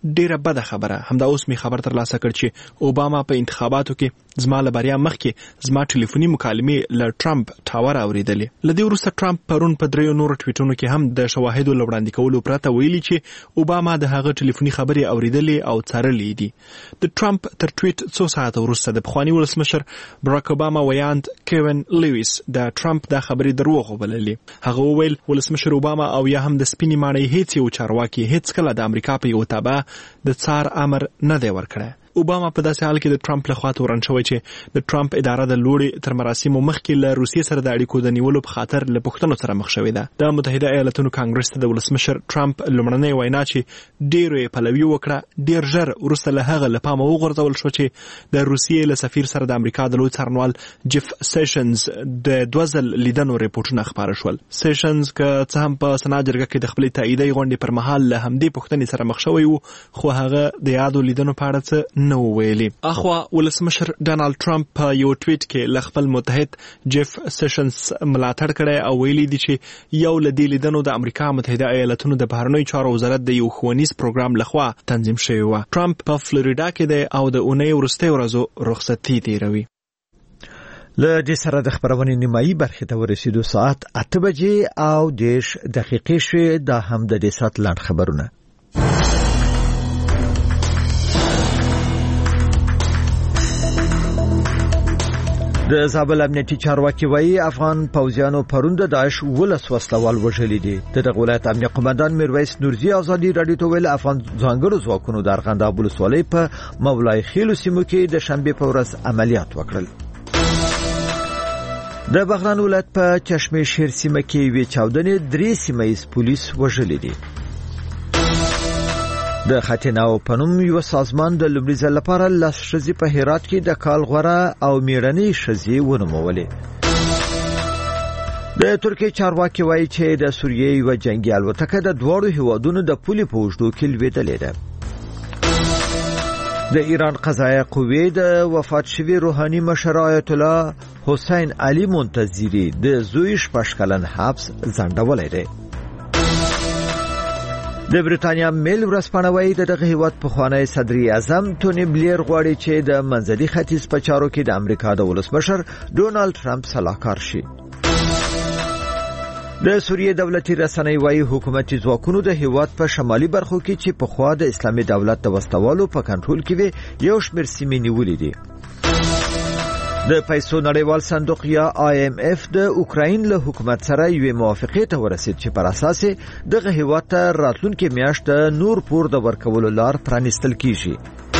ډیره بده خبره. همدا اوس می خبر تر لاسه کړ چې اوباما په انتخاباتو کې زما له بریا مخکې زما ټلیفوني مکالمې له ټرمپ ټاور اوریدلې. لدې وروسته ټرمپ پرون په دریو نورو ټویټونو کې هم د شواهدو لوړاندې کولو پرته ویلي چې اوباما د هغه ټلیفوني خبرې اوریدلې او څارلې دي. د ټرمپ تر ټویټ څو ساعته وروسته د پخواني ولسمشر براک اوباما ویاند کیوین لیویس د ټرمپ دا خبرې دروغ وبللې. هغه وویل ولسمشر اوباما او یا هم د سپینې ماڼۍ هیڅ یو چارواکي هیڅ کله د امریکا په یو تابع د څار امر نه دی ورکړی. اوباما په داسې حال کې د ټرمپ لخوا تورن شوی چې د ټرمپ اداره د لوړې تر مراسمو مخکې له روسیې سره د اړیکو د نیولو په خاطر له پوښتنو سره مخ شوې ده. د متحده ایالاتونو کانګرس ته د ولسمشر ټرمپ لومړنۍ وینا چې ډیرو یې پلوي وکړه ډیر ژر وروسته له هغه له پامه وغورځول شو چې د روسیې له سفیر سره د امریکا د لوی څارنوال جیف سیشنز د 2 ځل لیدنو ریپورتونه خپاره شول. سیشنز که څه هم په سنا جرګه کې د خپلې تاییدي غونډې پر مهال له همدې پوښتنې سره مخ شوی و خو هغه د یادو لیدنو په اړه څه نه ویلي. اخوا ولسمشر ډانالډ ټرمپ په یو ټویټ کې له خپل متحد جیف سیشنز ملاتړ کړی او ویلي دي چې یو له دې لیدنو د امریکا متحده ایالاتونو د بهرنیو چارو وزارت د یو ښوونیز پروګرام لخوا تنظیم شوی و. ټرمپ په فلوریدا کې دی او د اونۍ وروستۍ ورځو رخصتي تیروي. له دې سره د خبرونې نیمایي برخې ته ورسېدو. ساعت 8 بجې او 10 دقیقې شوې. دا هم د دې ساعت لاند خبرونه. د زابل امنیتي چارواکي وایي افغان پوځیانو پرون د داعش 12 وسلوال وژلي دي. د دغه ولایت امنیه قومندان میرویس نورزي ازادي رادیو ته ویل افغان ځانګړو ځواکونو د ارغنداب ولسوالۍ په مولای خیلو سیمو کې د شنبه په ورځ عملیات وکړل. د بغلان ولایت په چشمه شیر سیمه کې وی چاودنې 3 سیمایي پولیس وژلي دي. د خاتناو پنوم یو سازمان د لومړي ځل لپاره لاس شزي په هرات کې د کال غوړه او میړنۍ شزي ونومولې. د ترکیه چارواکي وایي چې د سوریې یو جنگي الوتکه د دوړو هیوادونو د پولې په وژدو کې لوېدلې ده. د ایران قضایه قوې د وفات شوی روحاني مشر آیت الله حسین علي منتظری د زوی 6 کلن حبس ځنډولې ده. د بریټانیا میل ورځپاڼه وايي دغه هیواد په خوانی صدر اعظم تونی بلیر غواړي چې د منځني ختیځ په چارو کې د امریکا د ولسمشر ډونالد ټرمپ صلاحکار شي. د سوریې دولتي رسنۍ وايي حکومتي ځواکونو د هیواد په شمالي برخو کې چې په خوا د اسلامي دولت د وسوالو په کنټرول کې وي یو شمېر سیمې نیولې دي. د پیسو نړیوال صندوق یا IMF د اوکراین له حکومت سره یو موافقه ته ورسید چې پر اساس دغه هیواد ته راتلونکي میاشت نور پور د ورکولو لار پرانیستل کیږي.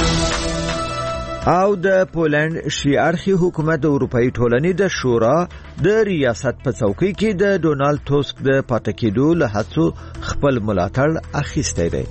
او د پولند شیعرخي حکومت د اروپאי ټولنې د شورا د ریاست په څوکۍ کې د ډونالد ټوسک د پاتې کېدو له هڅو خپل ملاتړ اخیستی دی.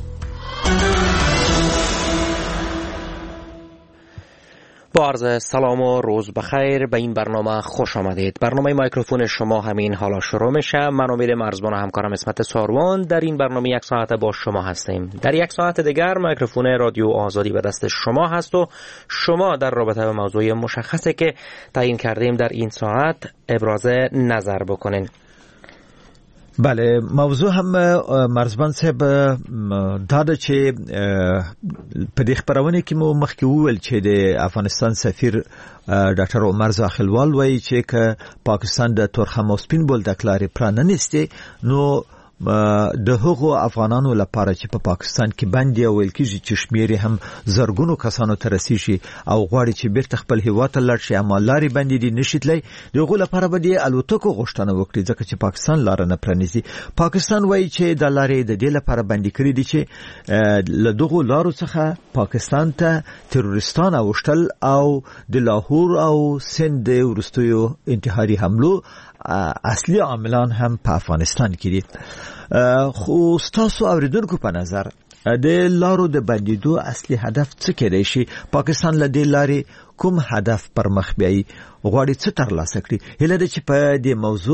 با عرض سلام و روز بخیر به این برنامه خوش آمدید. برنامه میکروفون شما همین حالا شروع میشه. من امید مرزبان و همکارم اسمت ساروان در این برنامه 1 ساعت با شما هستیم. در 1 ساعت دیگر میکروفون رادیو آزادی به دست شما هست و شما در رابطه با موضوع مشخصی که تعیین کردیم در این ساعت ابراز نظر بکنین. بله موضوع هم مرزبان صاحب دا چې په دې خبرونه کې مو مخکې وویل چې د افغانستان سفیر ډاکټر عمر زاخیلوال وایي چې که پاکستان د تورخم او سپین بولدک لارې پراننسته نو د هغو افغانانو لپاره چې په پاکستان کې باندې ویل کېږي چې شمیر هم زرګونو کسانو ته رسیږي او غواړي چې بیرته خپل هیواد ته لاړ شي اما لارې باندې دي نشیتلی دغه لپاره به د الوتکو غوښتنه وکړي ځکه چې پاکستان لار نه پرانیزي. پاکستان وایي چې د لارې د دې لپاره باندې کړی دي چې له دغه لارو څخه پاکستان ته تروریستان اوشتل او د لاهور او سند ورستیو انتحاري حملو اصلي عاملان هم په افغانستان کې دي. خو تاسو اوریدونکو په نظر د لارو د بندیدو اصلي هدف څه کېدای شي؟ پاکستان له دې لارې کوم هدف پر مخ بیایي؟ غواړي څه ترلاسه کړي؟ هله ده چې په دې موضوع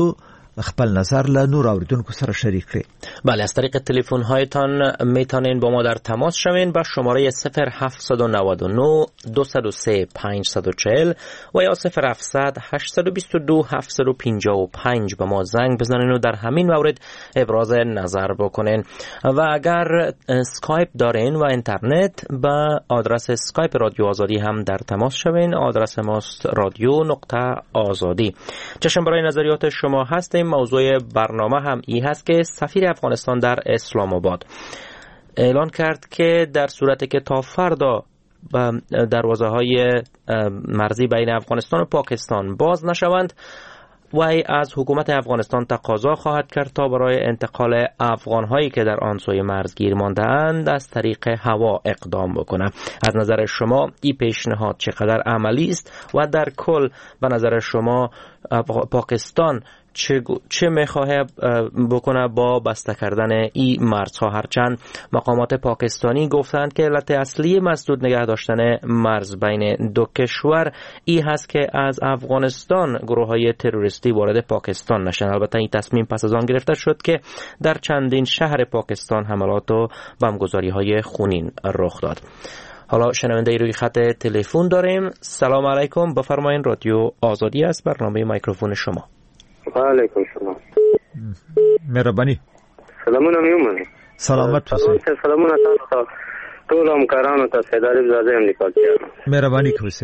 خپل نظر له نور اوریدونکو سره شریک کړي. بله، از طریق تلفن هایتان میتونین با ما در تماس شوین با شماره 0799 203 540 و یا 0700 822 755 به ما زنگ بزنین و در همین مورد ابراز نظر بکنین. و اگر اسکایپ دارین و اینترنت با آدرس اسکایپ رادیو آزادی هم در تماس شوین. آدرس ماست radio.azadi. چشم برای نظریات شما هستیم. موضوع برنامه هم این هست که سفیر افغانستان در اسلام آباد اعلان کرد که در صورتی که تا فردا دروازه‌های مرزی بین افغانستان و پاکستان باز نشوند، وی از حکومت افغانستان تقاضا خواهد کرد تا برای انتقال افغان‌هایی که در آن سوی مرز گیر مانده‌اند از طریق هوا اقدام بکنه. از نظر شما این پیشنهاد چقدر عملی است و در کل به نظر شما پاکستان چه میخواه بکنه با بسته کردن این مرزها؟ هرچند مقامات پاکستانی گفتند که علت اصلی مسدود نگه داشتن مرز بین دو کشور این هست که از افغانستان گروه‌های تروریستی وارد پاکستان نشن. البته این تصمیم پس از آن گرفته شد که در چندین شهر پاکستان حملات و بمبگذاری‌های خونین رخ داد. حالا شنونده روی خط تلفن داریم. سلام علیکم، بفرمایید. رادیو آزادی است، برنامه میکروفون شما. علیکم سلام. مهرباني. سلامونه میومن. سلامت اوسئ. سلامونه تاسو ټول همکارانو ته سیداری زاده هم لیکل کیږي. مهرباني کوئ.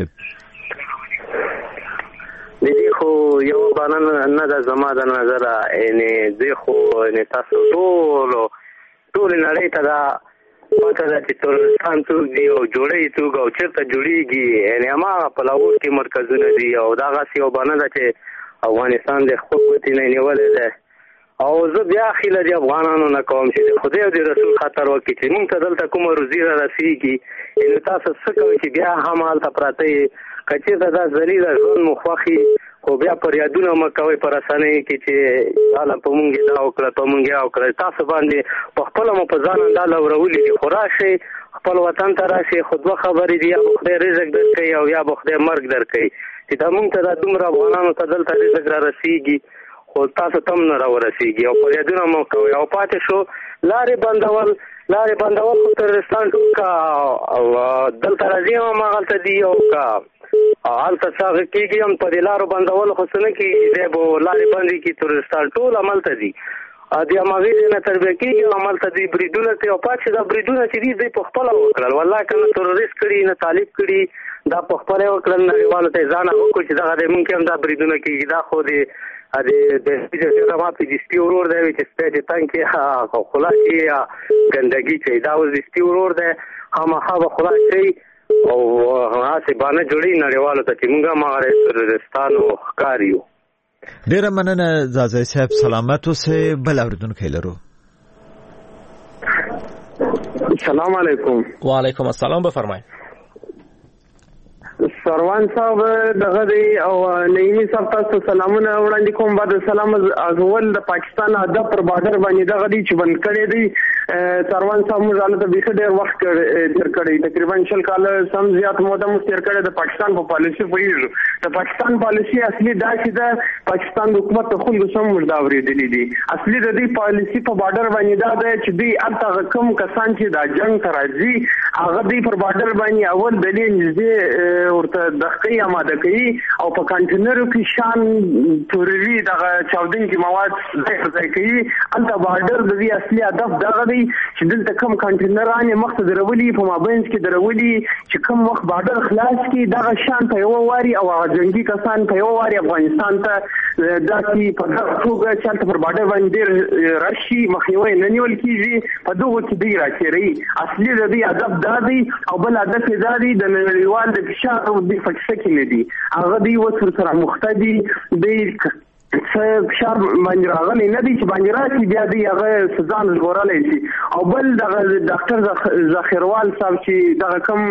دې خو یو باندې نه د زما د نظر نه دې خو نه تاسو ټول نړۍ ته دا پته ده چې ترکستان څوک دی او جوړی څوک او چېرته جوړیږي، یعنې هماغه په لاهور کې مرکزونه دي او دغسې یو بانه ده چې افغانستان د خپل ګوتې نه نیولی دی. او زه بیا خیله د افغانانو نه کوم چې د خدای او د رسول خطر وکړي چې موږ ته دلته کومه روزي را رسېږي، یعنې تاسو څه کوئ چې بیا هم هلته پراته یې که چېرته دا ذلیله ژوند مو خوښي، خو بیا فریادونه مه کوئ په رسنیو کې چې هله په موږ یې دا وکړه په موږ یې وکړه. تاسو باندې په خپله مو په ځان دا لورولي دي، خو راشئ خپل وطن ته راشئ، خو دوه خبرې دي، یا به خدای رزق درکوي او یا به خدای مرګ درکوي. چې دا موږ ته دا دومره افغانانو ته دلته رزق را رسېږي خو تاسو ته هم نه را ورسېږي او فریادونه مو کوئ. او پاتې شو لارې بندول خو ترستان ټول که دلته راځي هم هغلته دي او که هلته څه هغه کېږي هم په دې لارو بندولو خو څه نه کېږي، دی به لارې بندې کړي ترستان ټول هملته دي، د هماغې ځای نه تربیه کېږي او هملته دوی بریدونه کوي. او پاتې دا بریدونه چې دي دوی په خپله وکړل، والله که نه تروریست کړي نه طالب کړي، دا په خپله یې وکړل، نړیوالو ته یې ځان وکړو چې دغه دی مونږ کې هم دا بریدونه کېږي. دا خو د زما په د سپي ورور دی چې سپی چې تنګ کې خلاص یې ګندګي کوي، دا اوس د سپي ورور دی خامخا به خلاص کوي او هسې بانه جوړي نړیوالو ته چې موږ هم هغه تروریستانو ښکار یو. ډېره مننه زازی صاحب، سلامت اوسئ. بل اورېدونکی لرو. سلام علیکم. وعلیکم السلام، بفرمایئ. سروان صاحب دغه دی او نعیمي صاحب تاسو سلامونه وړاندې کوم. بعد سلام ازول د پاکستان ادب پر بارډر باندې دغه دی چې بند کړی دی. سروان صاحب موږ حالت به ډېر وخت تیر کړی، تقریبا 20 کال سم زیات موده مو تیر کړی د پاکستان په پالیسي پوهیږو. د پاکستان پالیسي اصلي دا چې د پاکستان د حکومت د خلکو سم وردا اورېدلې دي. اصلي د دې پالیسي په بارډر باندې دا دی چې دوی هلته کوم کسان چې دا جنګ ته راځي هغه دوی پر بارډر باندې اول دلیل نږدې ورته دقیق آماده کوي او په کانټینرو کې شان توري دغه چاودونکي مواد ځای کوي. هلته بارډر د دې اصلي هدف دغه دی چې دلته کوم کانټینران مخته درولي په مابینځ کې درولي چې کوم وخت بارډر خلاص کړي دغه شان په یو واري او هغه جنګي کسان په یو واري افغانستان ته داسې په دغه توګه چې هلته پر بارډر باندې ډېر راشي مخنیوی نه نیول کېږي، په دغو کې دوی راچېروي. اصلي د دې هدف دا دی او بل هدف یې دا دی د نړیوال د فشار او د فکسه کې نه دي، هغه دوی اوس ورسره مخته دي، دوی څه فشار باندې راغلی نه دی چې باندې راشي بیا دوی هغه ځان ژغورلی شي. او بل دغه ډاکټر ذخیروال صاحب چې دغه کوم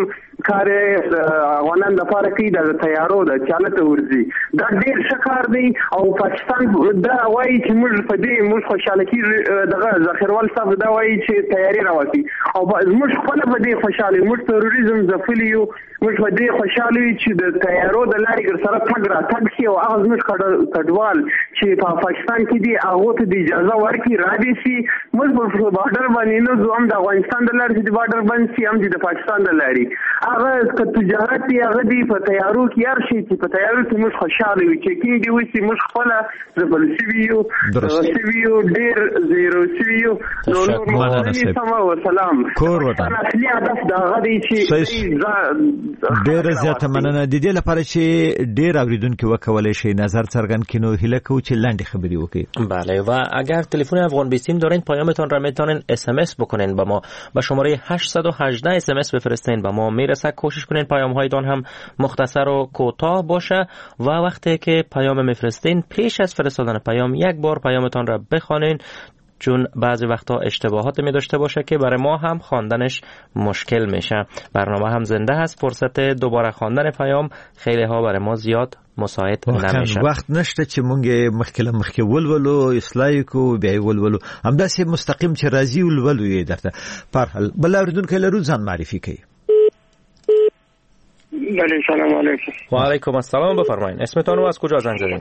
کار افغانان لپاره کوي د تیارو د چالت ورځي دا ډیر ښه کار دی او پاکستان دا وایي چې موږ خوشاله کیږو دغه ذخیروال صاحب دا وایي چې تیاری راوځي او موږ خپل په دې خوشاله موږ تروریزم ځپلی یو موږ په دې خوشاله یو چې د تیارو د لارې سره تګ را تګ شي او هغه موږ کډوال چې په پاکستان کې دي هغه ته د اجازه ورکړي را دي شي موږ په بارډر باندې نو زوم د افغانستان د لارې د بارډر باندې سي هم د پاکستان د لارې هغه که تجارت دی هغه دی په تیارو کې هر شي چې په تیارو کې موږ خوشاله وي چې کې دی وسی موږ خپل زبل سی ویو ډیر زیرو سی ویو نو نور سلام و سلام کور وطن اصلي هدف دا غدي چې ډیر زیاته مننه د دې لپاره چې ډیر اوریدونکو وکولای شي نظر څرګند کینو هله کو چې لاندې خبری وکړي. بله و اگر تلفن افغان بیسیم دارین پیامتون را میتونین SMS بکنین با ما به شماره 818 SMS بفرستین با ما میرسه. کوشش کنین پیام هایتون هم مختصر و کوتاه باشه و وقتی که پیام میفرستین پیش از فرستادن پیام یک بار پیامتون را بخوانین چون بعضی وقتا اشتباهات می داشته باشه که برای ما هم خواندنش مشکل میشه. برنامه هم زنده هست، فرصت دوباره خواندن پیام خیلی ها برای ما زیاد مساعد نمیشه. وخت نشته چې مونږ مخکې ولولو اصلاحي کو بیا ولولو همداسې مستقیم چې راځي ولولو یې درته پر حال بل اوریدونکو لرو ځان معرفي کوي. بله سلام علیکم. و علیکم السلام، بفرمایید اسمتون رو از کجا زنگ زدین؟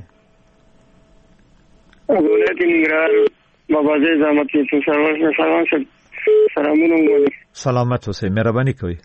ولایت ننګرهار مبازه زحمت کې سلامونه. سلامت اوسئ، مهرباني کوئ.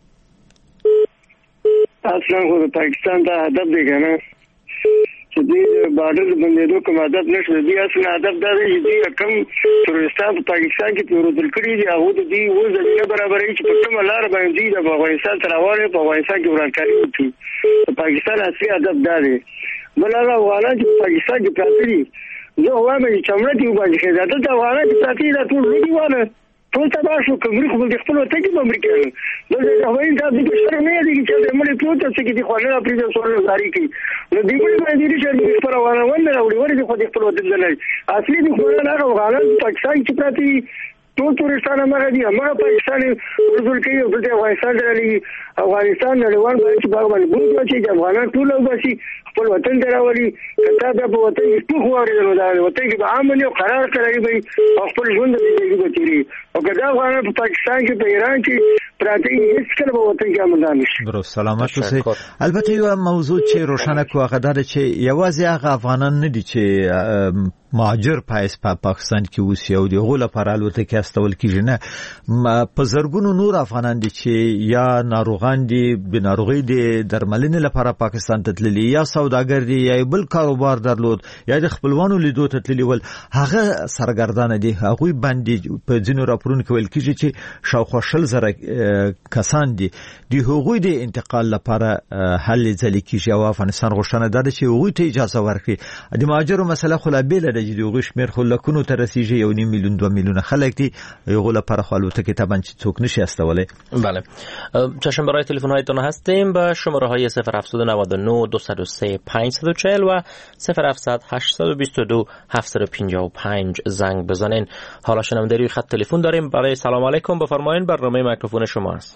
اصلا خو د پاکستان دا هدف دی کنه چې دې بارډر بندېدو کوم هدف نشته. دی اصلا هدف دا دی چې کوم ترورستان په پاکستان کې پیرودل کړي دي هغه د دې وځ نه برابرې چې په کومه لار باندې د افغانستان تر اواله په افغانستان کې ورانکاري وکړي. پاکستان اصلي هدف دا دی. بل هغه افغانان چې پاکستان کې پراته دي زه وایم چې چمړه دی وباندې خېدا ته افغانان چې پراته دي ټول لوی وانه ټول تبا شو کومري خو د خپل وطن کې امریکایانو د هوایي ځواک د بشر نه دی چې د ملي پروت څه کې دي خو نه پریزن سره زاري کوي نو دی په باندې چې پر روانه ونه راوړي ورته خو د خپل وطن نه اصلي د خو نه هغه افغانان پاکستان چې پراته ټول تورستان هغه دي هغه پاکستان ورزول کوي او د افغانستان درلي افغانستان نړیوال باندې باندې ګورو چې افغانان ټول وباسي خپل وطن دراولي کته د وطن هیڅ خواري نه ده وطن کې به امن او قرار کوي به خپل ژوند دې به تیری او کدا افغانان په پاکستان کې په ایران کې پراته هیڅ کله به وطن کې امن نشي. درو سلامت اوسئ. البته یو موضوع چې روښانه کو هغه ده چې یوازې هغه افغانان نه دي چې مهاجر په پاکستان کې اوسي او دغه لپاره الوتکې استول کیږي نه په زرګونو نور افغانان دي چې یا ناروغان دي د ناروغي د درملنې لپاره پاکستان ته تللي یا سوداګر دي یا بل کاروبار درلود یا د خپلوانو لیدو ته تللي ول هغه سرګردان دي هغه باندې په ځینو راپورونو کې ویل کیږي چې شاوخوا 100,000 کسان دي د هغوی د انتقال لپاره حل ځلې کیږي او افغانستان غوښتنه ده چې هغوی ته اجازه ورکړي. د مهاجرو مسله خو لا بیل ده چې دغه شمیر خو لکونو ته رسیږي 1.5 میلیون 2 میلیون خلک دي یو لپاره خالوته که طبعا څوک نشي استوله. بله چشم برای تلفن هایتون هستیم به شماره های 0799 203 540 و 0700 822 755 زنگ بزنین. حالا شنونده روی خط تلفن داریم. برای سلام علیکم بفرمایید، برنامه میکروفون شماست.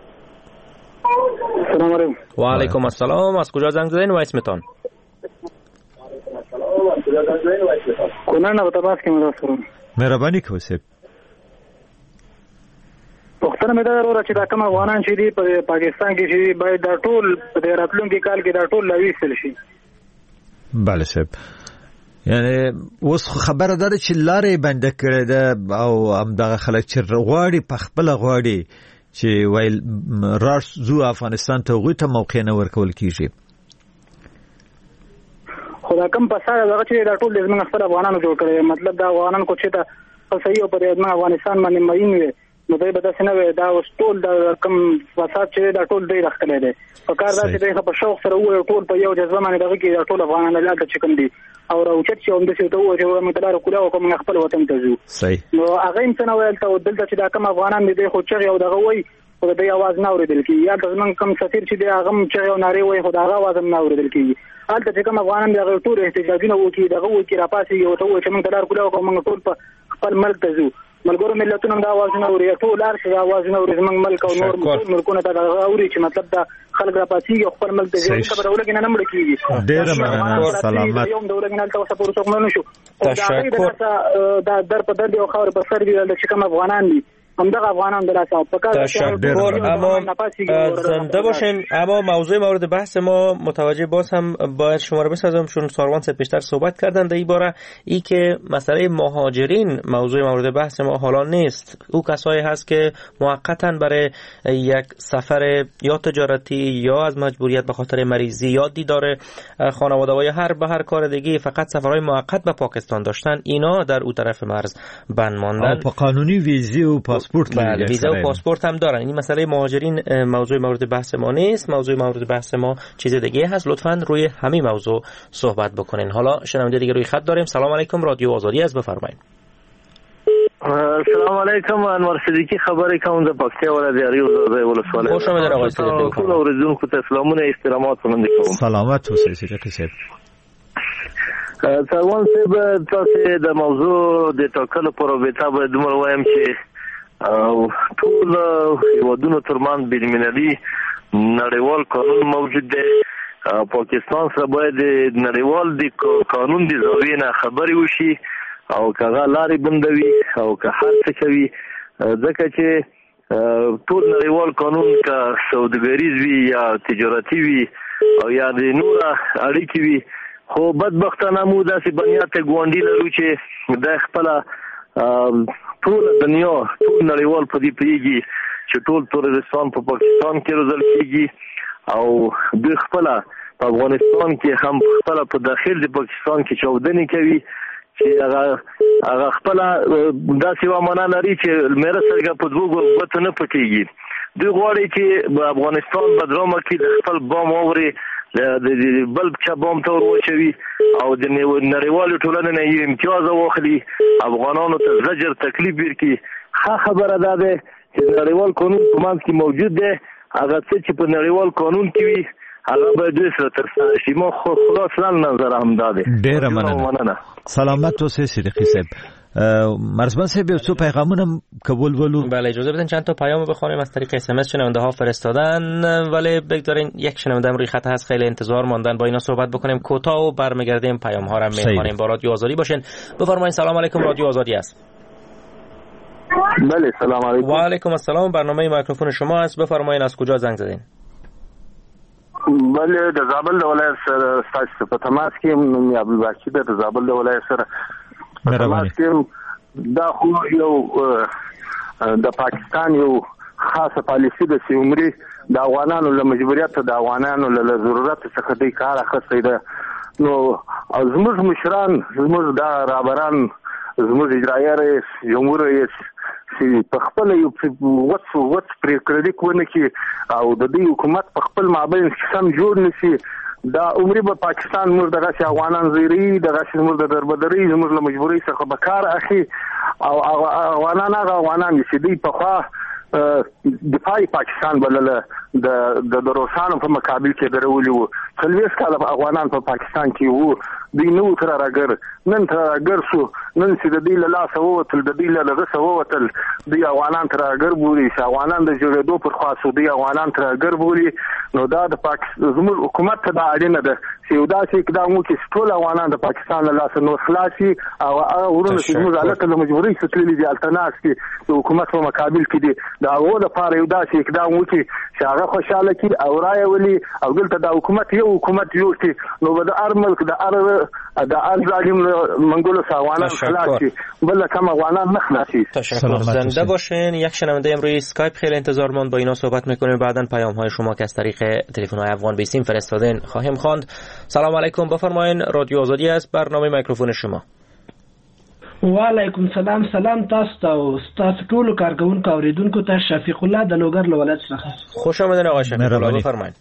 سلام علیکم. و علیکم السلام، از کجا زنگ زدین و اسمتون؟ کنن او تباس کې مدرسه. مهرباني کوئ صاحب. پښتنه مې دا وروره چې دا کوم افغانان چې دی په پاکستان کې چې باید دا ټول په راتلونکي کال کې دا ټول لويسل شي. بله صاحب. یعنی اوس خبره ده چې لارې بنده کړې ده او هم دغه خلک چې غواړي په خپل غواړي چې ویل راش زو افغانستان ته غوته موقع نه ورکول کیږي. خدا کم پساره دغه چې دا ټول زموږ خپل افغانانو جوړ کړي، مطلب دا افغانان کو چې دا صحیح او په افغانستان باندې مېن وي نو دوی به تاسو نه وي دا ټول دا کم فساد چې دا ټول دی راخلي دي په کار دا چې دوی په شوق سره وو ټول په یو جذبه باندې دغه کې دا ټول افغانان لا د چکم دي او راوچت چې هم د څه ته وو چې موږ تلار کوله او کوم خپل وطن ته ځو. صحیح. نو هغه انسان ویل ته دلته چې دا کم افغانان دي خو چې یو دغه وای خو د आवाज نه اوریدل کی یا د زمون کم سفیر چې دی هغه چې یو ناری وای خو دا आवाज نه اوریدل کی حالت چې کوم افغانان دغه ټول احتجاجونه وکي دغه وکي را پاسي یو ته و چې موږ تلار کوله او موږ ټول په خپل ملک ته ځو ملګرو ملتونو د اوازونه اوري ټول ارشد اوازونه اوري زمنګ ملک او نور ملکونه ته اوري چې مطلب دا خلک را پاسي خپل ملک ته ځي خبره ولګي نه مړ کیږي. ډېر مننه سلامت یوم د ولګي نه تاسو پورې څوک نه شو تشکر دا در په در یو خبر په سر دی چې کوم افغانان دي همدغه افغانان دراسه تشکر. اما زنده باشین. اما موضوع مورد بحث ما متوجه باز هم باید شما رو بسازم چون ساروان سه پیشتر صحبت کردن در این باره ای که مسئله مهاجرین موضوع مورد بحث ما حالا نیست. او کسایی هست که موقتا برای یک سفر یا تجارتی یا از مجبوریت به خاطر مریضی یا دیدار خانواده و یا هر کار دیگه فقط سفرهای موقت به پاکستان داشتن، اینا در او طرف مرز بند ماندن. په قانونی ویزی و پاسپورت بله ویزا و پاسپورت هم دارن. این مسئله مهاجرین موضوع مورد بحث ما نیست. موضوع مورد بحث ما چیز دیگه هست. لطفاً روی همین موضوع صحبت بکنین. حالا شنونده دیگه روی خط داریم. سلام علیکم، رادیو آزادی است، بفرمایید. السلام علیکم، انور صدیقی خبرې کوم د پکتیا ولایت ریو زړه ولسوالۍ. خوش آمدید آقای صدیقی. ټول اوریدونکو ته سلامونه احترامات وړاندې کوم. سلامت اوسئ صدیقی صاحب. سروان صاحب تاسو د موضوع د ټاکلو پر وبېتا باید دومره وایم چې ټول هیوادونو ترمنځ بین‌المللي نړیوال قانون موجود دی. پاکستان سره باید نړیوال د قانون د زاویې نه خبرې وشي او که هغه لارې بندوي او که هر څه کوي، ځکه چې ټول نړیوال قانون که سوداګریز وي یا تجارتي وي او یا د نوره اړیکې وي، خو بدبختانه مو داسې بنیاد ته ګاونډي لرو چې د خپله ټول دنیا ټول نړیوال په دې پوهېږي چې ټول تروریستان په پاکستان کې روزل کېږي او دوی خپله په افغانستان کې هم خپله په داخل د پاکستان کې چاودنې کوي چې هغه خپله داسې یوه معنا لري چې میره سرګه په دوو ګوتو نه پټېږي. دوی غواړي چې په افغانستان بدرامه کې د خپل بام واوري د بل چا بام ته ورواچوي او د نړیوالو ټولنې نه یې امتیاز واخلي، افغانانو ته زجر تکلیف ورکړي. ښه خبره دا ده چې نړیوال قانون په منځ کې موجود دی. هغه څه چې په نړیوال قانون کې وي هغه باید دوی سره ترسره شي. ما خلاص نظر همدا دی. ډېره مننه. سلامت اوسئ صدیقی صاحب. مرزبان صاحب یو څو پیغامونه قبول ولو. بله اجازه بدین چند تا پیام بخونیم از طریق اس ام اس شنونده ها فرستادن، ولی بگذارین یک شنونده هم روی خط هست، خیلی انتظار ماندن، با اینا صحبت بکنیم کوتاه و برمیگردیم پیام ها رو میخوانیم. با رادیو آزادی باشین. بفرمایید. سلام علیکم، رادیو آزادی است. بله سلام علیکم. و علیکم السلام. برنامه میکروفون شما است، بفرمایید از کجا زنگ زدین؟ بله د زابل د ولایت سره ستاسو په تماس کې نوم عبدالباقی د زابل د ولایت سره دا خو یو د پاکستان یو خاصه پالیسي د سیمري د افغانانو له مجبوریت د افغانانو له ضرورت څخه د کار اخیستی ده. نو زموږ مشران، زموږ د رهبران، زموږ اجرایه رئیس، جمهور رئیس چې په خپل یو وڅ پریکړه کوي چې او د دې حکومت په خپل مابین سم جوړ نشي، دا عمرې به پاکستان موږ دغه افغانان زیری دغه موږ د دربدري موږ له مجبورۍ څخه به کار اخی او افغانان هغه افغانان چې دوی په خوا دفاعي پاکستان بلله د روسانو په مقابل کې درولي وو. 40 کاله افغانان په پاکستان کې وو، دوی نو تر راګر نن تر راګر شو، نن چې د دې له لاسه ووتل، د دې له لغسه ووتل، دوی افغانان تر راګر بولي چې افغانان د جوړېدو پر خوا سو، دوی افغانان تر راګر بولي. نو دا د پاکستان زموږ حکومت ته دا اړینه ده چې یو داسې اقدام وکړي چې ټول افغانان د پاکستان له لاسه نور خلاصي او ورونه چې زموږ حالت له مجبورۍ ستللي دي التناس کې د حکومت په مقابل کې دي، دا هغو لپاره یو داسې اقدام وکړي چې هغه خوشحاله کړي او رایه ولي او دلته د حکومت یو حکومت جوړ کړي. نو به د هر ملک د هر ظالم منګولو څخه افغانان خلاص شي، بل کم افغانان نه خلاصي. تشکر. زنده باشین. یک شنونده روی اسکایپ خیلی انتظار ماند، با اینا صحبت میکنیم، بعداً پیام های شما که از طریق تلفن های افغان به سیم فرستادین خواهیم خواند. سلام علیکم، بفرمایید. رادیو آزادی است، برنامه میکروفون شما. و علیکم سلام. سلام تاسو ته او تاسو ټول کارکونکو اوریدونکو ته. شفیق الله د لوګر له ولایت څخه. خوش آمدید آقای شفیق الله، بفرمایید.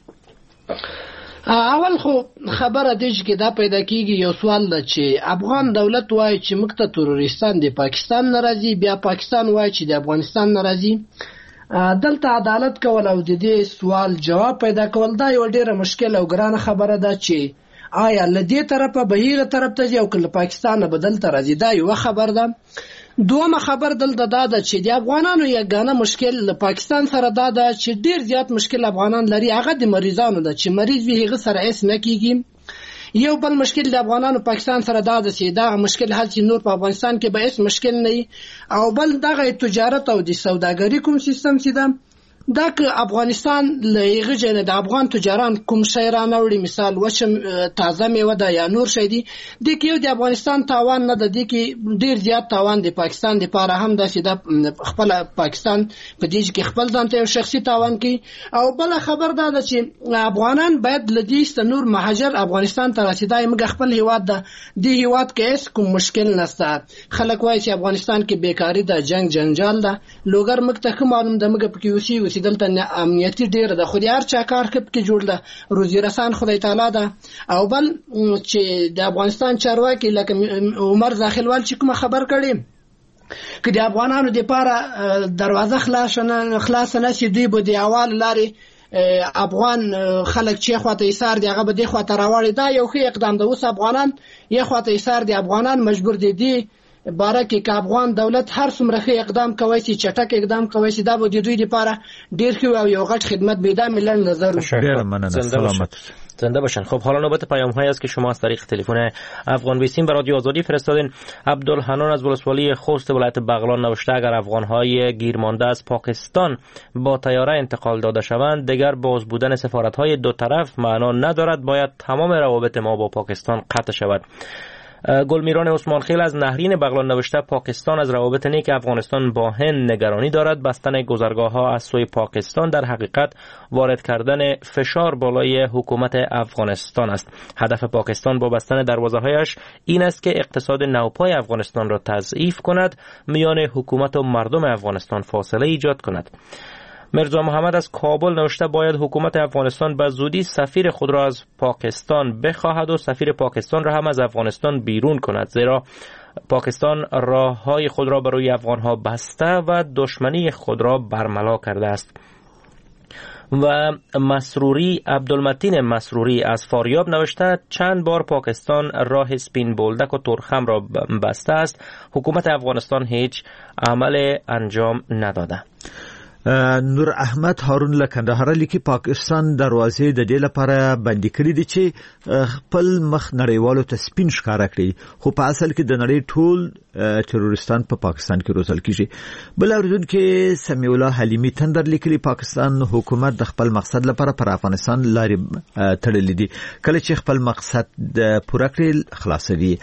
اول خو خبره دی چې دا پیدا کیږي یو سوال ده چې افغان دولت وایي چې موږ ته تروریستان د پاکستان ناراضي، بیا پاکستان وایي چې د افغانستان ناراضي. دلته عدالت کول او د دې سوال جواب پیدا کول دا یو ډیره مشکل او ګرانه خبره ده چې آیا له دې طرفه به هغه طرف ته ځي او کله پاکستان بدل ته راځي، دا یو خبر ده. دومه خبر دلته دا ده چې د افغانانو یګانه مشکل له پاکستان سره دا ده چې ډیر زیات مشکل افغانان لري، هغه د مریضانو ده چې مریض وي هغه سره اس نه کیږي. یو بل مشکل د افغانانو پاکستان سره دا ده چې دا مشکل حل چې نور په افغانستان کې به اس مشکل نه، او بل دغه تجارت او د سوداګري کوم سیستم چې ده دا که افغانستان لغه جنه د افغان تجاران کوم شی را نوړي، مثال وشم تازه میوه ده یا نور شی دي، د کې د افغانستان تاوان نه ده، د کې ډیر زیات تاوان د پاکستان لپاره هم ده چې د خپل پاکستان په دې کې خپل ځان ته شخصي تاوان کوي. او بل خبر ده چې افغانان باید لدیست نور مهاجر افغانستان ته رسیدای، موږ خپل هیواد ده، د هیواد کې کوم مشکل نشته. خلک وایي چې افغانستان کې بیکاری ده، جنگ جنجال ده، لوګر موږ ته معلوم ده، موږ په کې چې دلته امنیتي ډیر ده، خو د هر چا کار کې جوړ ده، روزي رسان خدای تعالی ده. او بل چې د افغانستان چارواکي لکه عمر زاخیلوال چې کوم خبر کړي که د افغانانو لپاره دروازه خلاص نه شي، دوی به د اول لاري افغان خلک چې خواته ایثار دی هغه به د خواته راوړي. دا یو ښه اقدام ده. اوس افغانان یې خواته ایثار دی، افغانان مجبور دي باره کې که افغان دولت هر څومره ښه اقدام کوي چې چټک اقدام کوي چې دا به د دوی لپاره ډیر ښه او یو غټ خدمت به دا ملل نظر. ډیر مننه، سلامت زنده باشن. خب حالا نوبت پیام‌هایی است که شما از طریق تلفن افغان 20 به رادیو آزادی فرستادین. عبدالحنان از ولسوالی خوست ولایت بغلان نوشته اگر افغان‌های گیرمانده از پاکستان با طیاره انتقال داده شوند دیگر باز بودن سفارت‌های دو طرف معنا ندارد، باید تمام روابط ما با پاکستان قطع شود. گلمیران عثمان خیل از نهرین بغلان نوشته پاکستان از روابط نیک افغانستان با هند نگرانی دارد، بستن گذرگاه‌ها از سوی پاکستان در حقیقت وارد کردن فشار بالای حکومت افغانستان است. هدف پاکستان با بستن دروازه‌هایش این است که اقتصاد نوپای افغانستان را تضعیف کند، میان حکومت و مردم افغانستان فاصله ایجاد کند. مرزا محمد از کابل نوشته باید حکومت افغانستان به زودی سفیر خود را از پاکستان بخواهد و سفیر پاکستان را هم از افغانستان بیرون کند، زیرا پاکستان راههای خود را برای افغانها بسته و دشمنی خود را برملا کرده است. و مسروری عبدالمتین مسروری از فاریاب نوشته چند بار پاکستان راه سپین بولدک و ترخم را بسته است، حکومت افغانستان هیچ عمل انجام نداده. نور احمد هارون له کندهار لیکي پاکستان دروازې د دې لپاره بندي کړې دي چې خپل مخ نړیوالو ته سپین ښکارا کړي، خو په اصل کې د نړۍ ټول تروریستان په پاکستان کې روزل کیږي. بل اوریدونکو سمیع الله حلیمی تندر لیکلي پاکستان حکومت د خپل مقصد لپاره پر افغانستان لارې تړلې دي، کله چې خپل مقصد پوره کړي خلاصوي.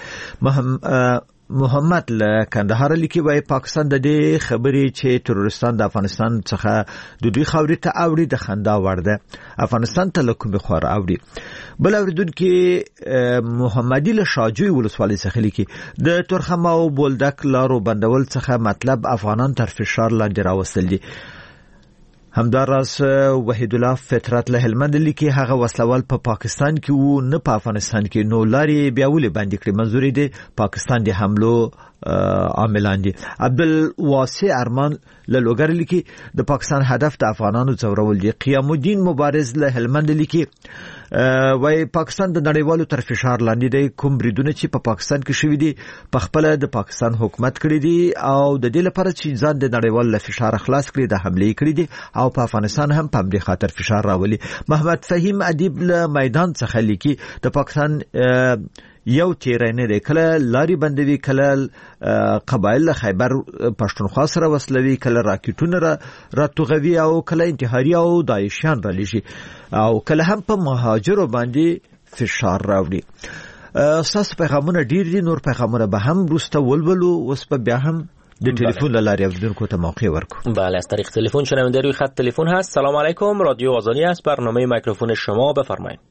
محمد له کندهار لیکي وايي پاکستان د دې خبرې چې تروریستان د افغانستان څخه د دوی خاورې ته اوړي د خندا وړ ده، افغانستان ته کوم خور اوړي. بل اوریدونکو محمدی له شاجوی ولسوالۍ څخه لیکي د ترخم او بولدک لارو بندول څخه مطلب افغانان تر فشار لاندې راوستل دي. همداراز وحید الله فطرت له هلمند لیکي هغه وسلوال په پاکستان کې وو نه په افغانستان کې، نو لاري بیا ولې باندې کړی، منظوري دي پاکستان د حملو عاملان دي. عبدالواسع ارمان له لوګر لیکي د پاکستان هدف د افغانانو ځورول دي. قیام الدین مبارز له هلمند لیکي وای پاکستان د نړیوالو تر فشار لاندې دی، کوم بریدونه چې په پاکستان کې شوي دي په خپل د پاکستان حکومت کړی دي او د دې لپاره چې ځان د نړیوال له فشار خلاص کړي د حمله کړی دي او په افغانستان هم په دې خاطر فشار راولي. محمد فهیم ادیب له میدان څخه لیکي د پاکستان یو تیرای نه دی، کله لاري بندوي، کله قبایل خیبر پښتونخوا سره وسلوي، کله راکټونه را توغوي او کله انتحاري او داعشیان را لشي او کله هم په مهاجرو باندې فشار راوړي. تاسو پیغامونه ډیر دي، نور پیغامونه به هم روسته ولولو. اوس په بیا هم د تلفن لاري اوریدونکو ته موقع ورکو. بله از طریق تلفن شنونده روی خط تلفن هست. سلام علیکم، رادیو آزادی است، برنامه میکروفون شما، بفرمایید.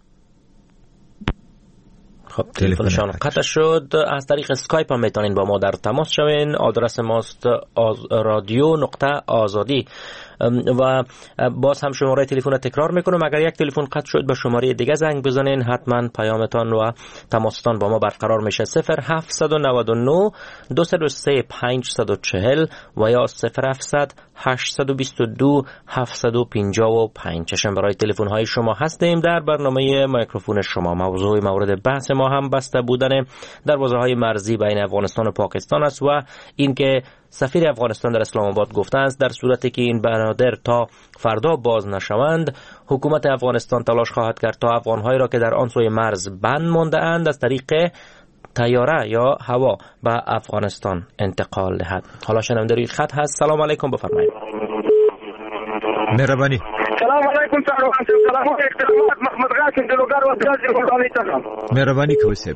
خب تلفنشان قطع شد. از طریق اسکایپ هم میتونین با ما در تماس شوین. آدرس ماست رادیو نقطه آزادی و باز هم شماره تلفن تکرار میکنم، اگر یک تلفن قطع شد به شماره دیگه زنگ بزنین، حتما پیامتان و تماستان با ما برقرار میشه. 0799 203 540 و یا 0700 822 755. چشم برای تلفن های شما هستیم. در برنامه میکروفون شما موضوع مورد بحث ما هم بسته بودن دروازه های مرزی بین افغانستان و پاکستان است و اینکه سفیر افغانستان در اسلام آباد گفته است در صورتی که این بنادر تا فردا باز نشوند، حکومت افغانستان تلاش خواهد کرد تا افغان‌هایی را که در آن سوی مرز بند مانده اند از طریق طیاره یا هوا به افغانستان انتقال دهد. حالا شنونده روی خط هست. سلام علیکم، بفرمایید. مهربانی. سلام علیکم سلام احترامات محمد قاسم دلوگر و درازی خدایی تکم. مهربانی کوسب.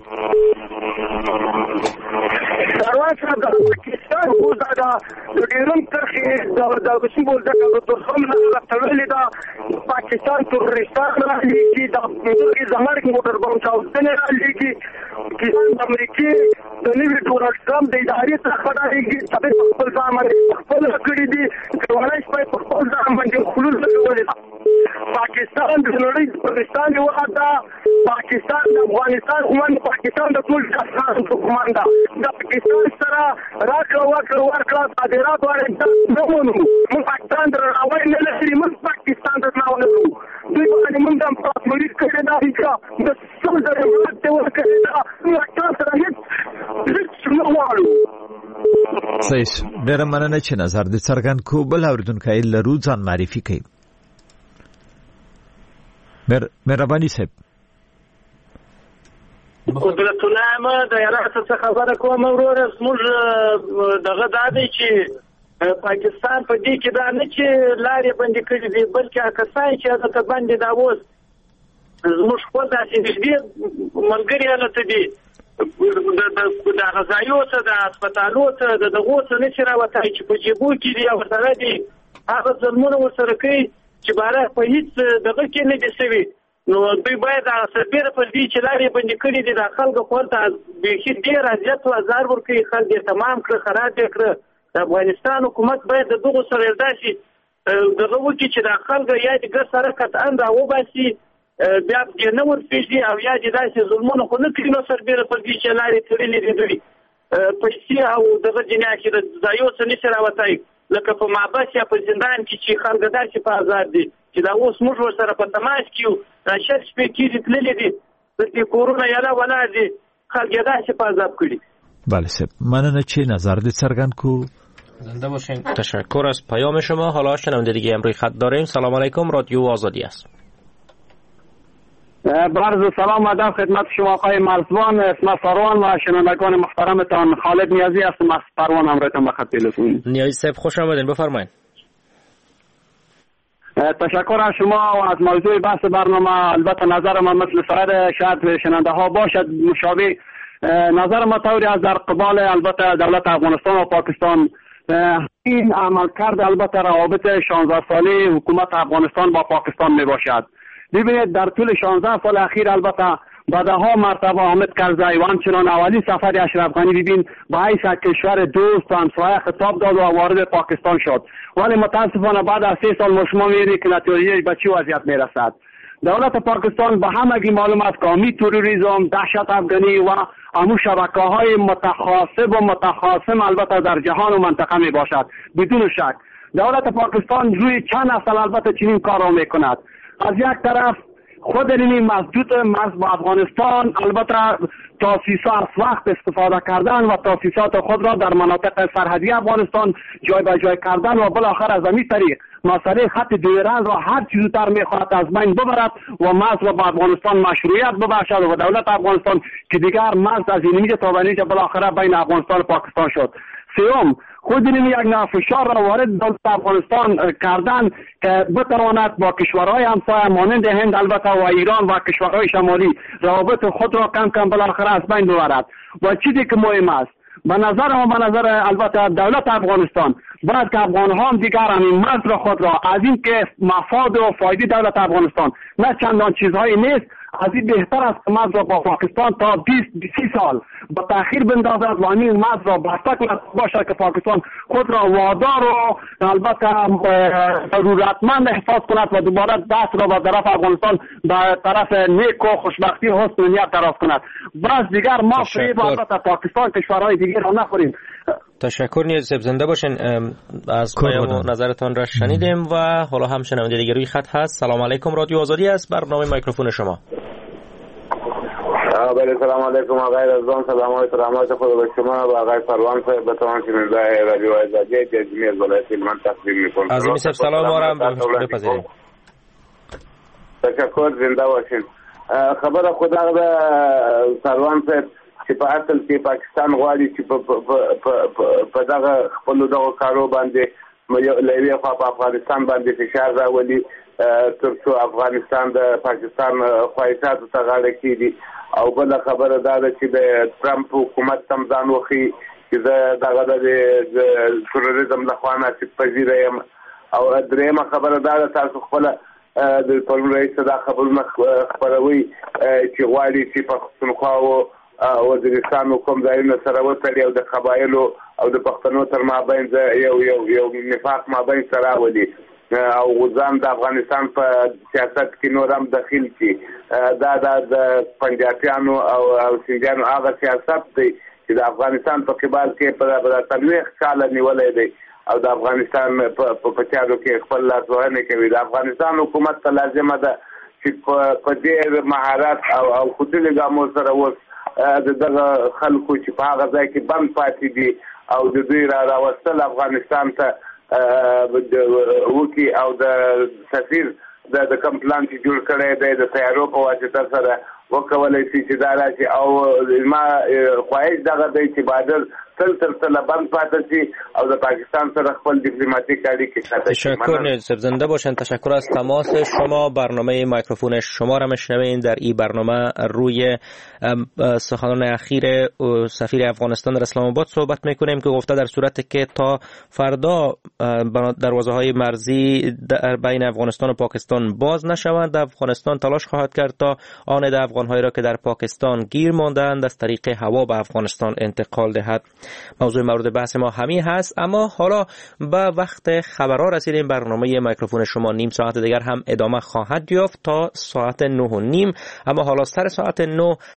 سروان صاحب د پاکستان خو دا ډیرم ترخی دا کوم بولدا د هم نه تړلې دا پاکستان تورستان راځي چې دا موږ زمار کې موټر بم چاودنه راځي چې کیسان د امریکای د نوي ډونالډ ټرمپ د ادارې څخه راځي چې خپل ځامن خپل کړی دي کولای شي په خپل ځامن کې خلوص وکړي. پاکستان د نړۍ پاکستان یو دا پاکستان د افغانستان هم پاکستان د ټول افغان دښمن ده. د پاکستان سره راکړه صادرات وړي نه مونږ پاکستان راوړی نه لري، موږ پاکستان ته نه ونلو. دوی باندې موږ د پاسپورت کړی دا چې د څو ځله ورته ورکړی دا موږ تاسو راځي نه وایو. صحیح. ډېر مننه چې نظر دې څرګند کو. بل اوریدونکو لرو ځان معرفي کړئ. مهرباني صاحب. قدرت الله ما د یاره څه خبره کوم ورور، موږ دغه دا دی چې پاکستان په دې کې دا نه چې لارې بندې کړې دي، بلکې کسان چې هغه باندې دا اوس زموږ خپل داسې نږدې ملګري هلته دي د غذایو څه د هسپتالو څه د دغو څه نه شي راوتلی چې په جیبو کې دي او ورسره دي هغه ظلمونه ورسره کوي چې باره په هیڅ دغه کې نه دي شوي. نو دوی باید سربیره پر دې چې لارې بندې کړي دي د خلکو خپل ته بیخي ډېر اذیت او ازار ورکوي، خلک یې تمام کړه، خراب یې کړه. د افغانستان حکومت باید د دغو سره یو داسې دغه وکړي چې د خلکو یا دې ګر سره قطعا راوباسي، بیا دې نه ورپېږدي او یا دې داسې ظلمونه خو نه کړي. نو سربیره پر دې چې لارې تړلې دي دوی پیسې او دغه دنیا کې د ځایو څه نه شي راوتی، لکه په محبس یا په زندان کې چې خلک داسې په ازار دي چې دا اوس موږ ورسره په تماس کې یو، دا شل شپې کېږي تللي دي، دلته کورونه یاله ولاړ دي، خلک یې داسې په عذاب کړي. بله صاحب، مننه چې نظر دې څرګند کو. زنده باشین. تشکر از پیام شما. حالا شنونده دیگه هم روی خط داریم. سلام علیکم، رادیو آزادی است. عرض سلام ادب خدمت شما آقای مرزبان، اسم سروان و شنوندگان محترمتان. خالد نیازی هستم از پروان، همراهتان به خط تلفن. نیازی صاحب خوش آمدین، بفرمایید. تشکر از شما و از موضوع بحث برنامه. البته نظر من مثل سایر شاید شنونده ها باشد مشابه. نظر ما طوری از در قبال البته دولت افغانستان و پاکستان این عملکرد البته روابط 16 ساله حکومت افغانستان با پاکستان می باشد. ببینید در طول 16 سال اخیر البته بعدها مرتبه حامد کرزی و همچنان اولی سفر اشرف غنی ببین به حیث کشور دوست و همسایه خطاب داد و وارد پاکستان شد، ولی متاسفانه بعد از 3 سال ما شما می‌بینید که نتیجه به چه وضعیت میرسد. دولت پاکستان به همگی معلوم است که همی تروریسم، دهشت افغانی و همون شبکه‌های متخاصم و متخاصم البته در جهان و منطقه می باشد. بدون شک دولت پاکستان روی چند اصل البته چنین کار را میکند. از یک طرف خود این مسدود مرز با افغانستان البته تاسیسات از وقت استفاده کردن و تاسیسات خود را در مناطق سرحدی افغانستان جای به جای کردن و بالاخره از این طریق مسئله خط دیران را هر چیز زودتر میخواهد از بین ببرد و مرز را به افغانستان مشروعیت ببخشد و دولت افغانستان که دیگر مرز از اینجا تا اینجا بالاخره بین افغانستان و پاکستان شد. سوم، خود این یک نوع فشار را وارد دولت افغانستان کردن که بتواند با کشورهای همسایه مانند هند البته و ایران و کشورهای شمالی روابط خود را کم کم بالاخره از بین ببرد. و چیزی که مهم است به نظر البته دولت افغانستان باید که افغان ها هم دیگر همین مرز را خود را از این که مفاد و فایده دولت افغانستان نه چندان چیزهایی نیست، از این بهتر است که مرز را با پاکستان تا 20-30 سال به تأخیر بندازد و همین مرز را بسته کند باشد که پاکستان خود را وادار و البته ضرورتمند احساس کند و دوباره دست را به طرف افغانستان به طرف نیک و خوشبختی و حسن نیت دراز کند. باز دیگر ما فریب البته پاکستان کشورهای دیگر را نخوریم. تشکر نیاز صاحب، زنده باشین. از پیام و نظرتان را شنیدیم و حالا هم شنونده دیگه روی خط هست. سلام علیکم، رادیو آزادی است، برنامه میکروفون شما. بله سلام علیکم آقای رضوان، سلامات و رحمت خدا به شما و آقای فروان صاحب به تمام شنوندگان رادیو آزادی جزمی از ولایت هلمند تقدیم می‌کنم. عظیم صاحب سلام و رحمت بپذیرید. تشکر، زنده باشین. خبر خدا به فروان صاحب چې په اصل کې پاکستان غواړي چې په دغه خپل دغه کارو باندې لوی په افغانستان باندې فشار راولي ترڅو افغانستان د پاکستان خواهشاتو ته غاړه کېږدي. او بل خبره دا ده چې د ټرمپ حکومت هم ځان وښيي چې زه دغه د تروریزم له خوا ناسب پذیره یم. او درېیمه خبره دا ده تاسو خپله د پرون رئیس دا خبرونه خپروي چې غواړي چې پښتونخوا او وزیرستان حکوم ځایونه سره وتړي او د قبایلو او د پښتنو تر مابین یو نفاق مابین سره راولي او ځان د افغانستان په سیاست کې نور هم دخیل کړي. دا د پنجابیانو او سندیانو هغه سیاست دی چې د افغانستان په قبال کې په 30 کاله نیولې دی او د افغانستان په چارو کې خپل لاسوهنه کوي. د افغانستان حکومت ته لازمه ده چې په دې مهارت او خپل ګامو سره وس دغه خلکو چې په هغه ځای کې بند پاتې دي او د دوی راوستل افغانستان ته وکی او د سفیر د کم پلان چې جوړ کړی دی د تیارو په واسطه سره وکولای شي چې دا راشي. او ما خواهش دغه دی چې بادر تل بند پاتې شي او د پاکستان سره خپل دیپلماتیک اړیکې قطع شي. تشکر نیاز، زنده باشن. تشکر از تماس شما. برنامه میکروفون شما را میشنوین. در این برنامه روی سخنان اخیر سفیر افغانستان در اسلام آباد صحبت میکنیم که گفته در صورتی که تا فردا دروازه‌های مرزی در بین افغانستان و پاکستان باز نشوند، افغانستان تلاش خواهد کرد تا آن ده افغان‌هایی را که در پاکستان گیر ماندند از طریق هوا به افغانستان انتقال دهد. موضوع مورد بحث ما همین هست، اما حالا به وقت خبرها رسیدیم. برنامه میکروفون شما نیم ساعت دیگر هم ادامه خواهد یافت تا ساعت 9:30. اما حالا سر ساعت 9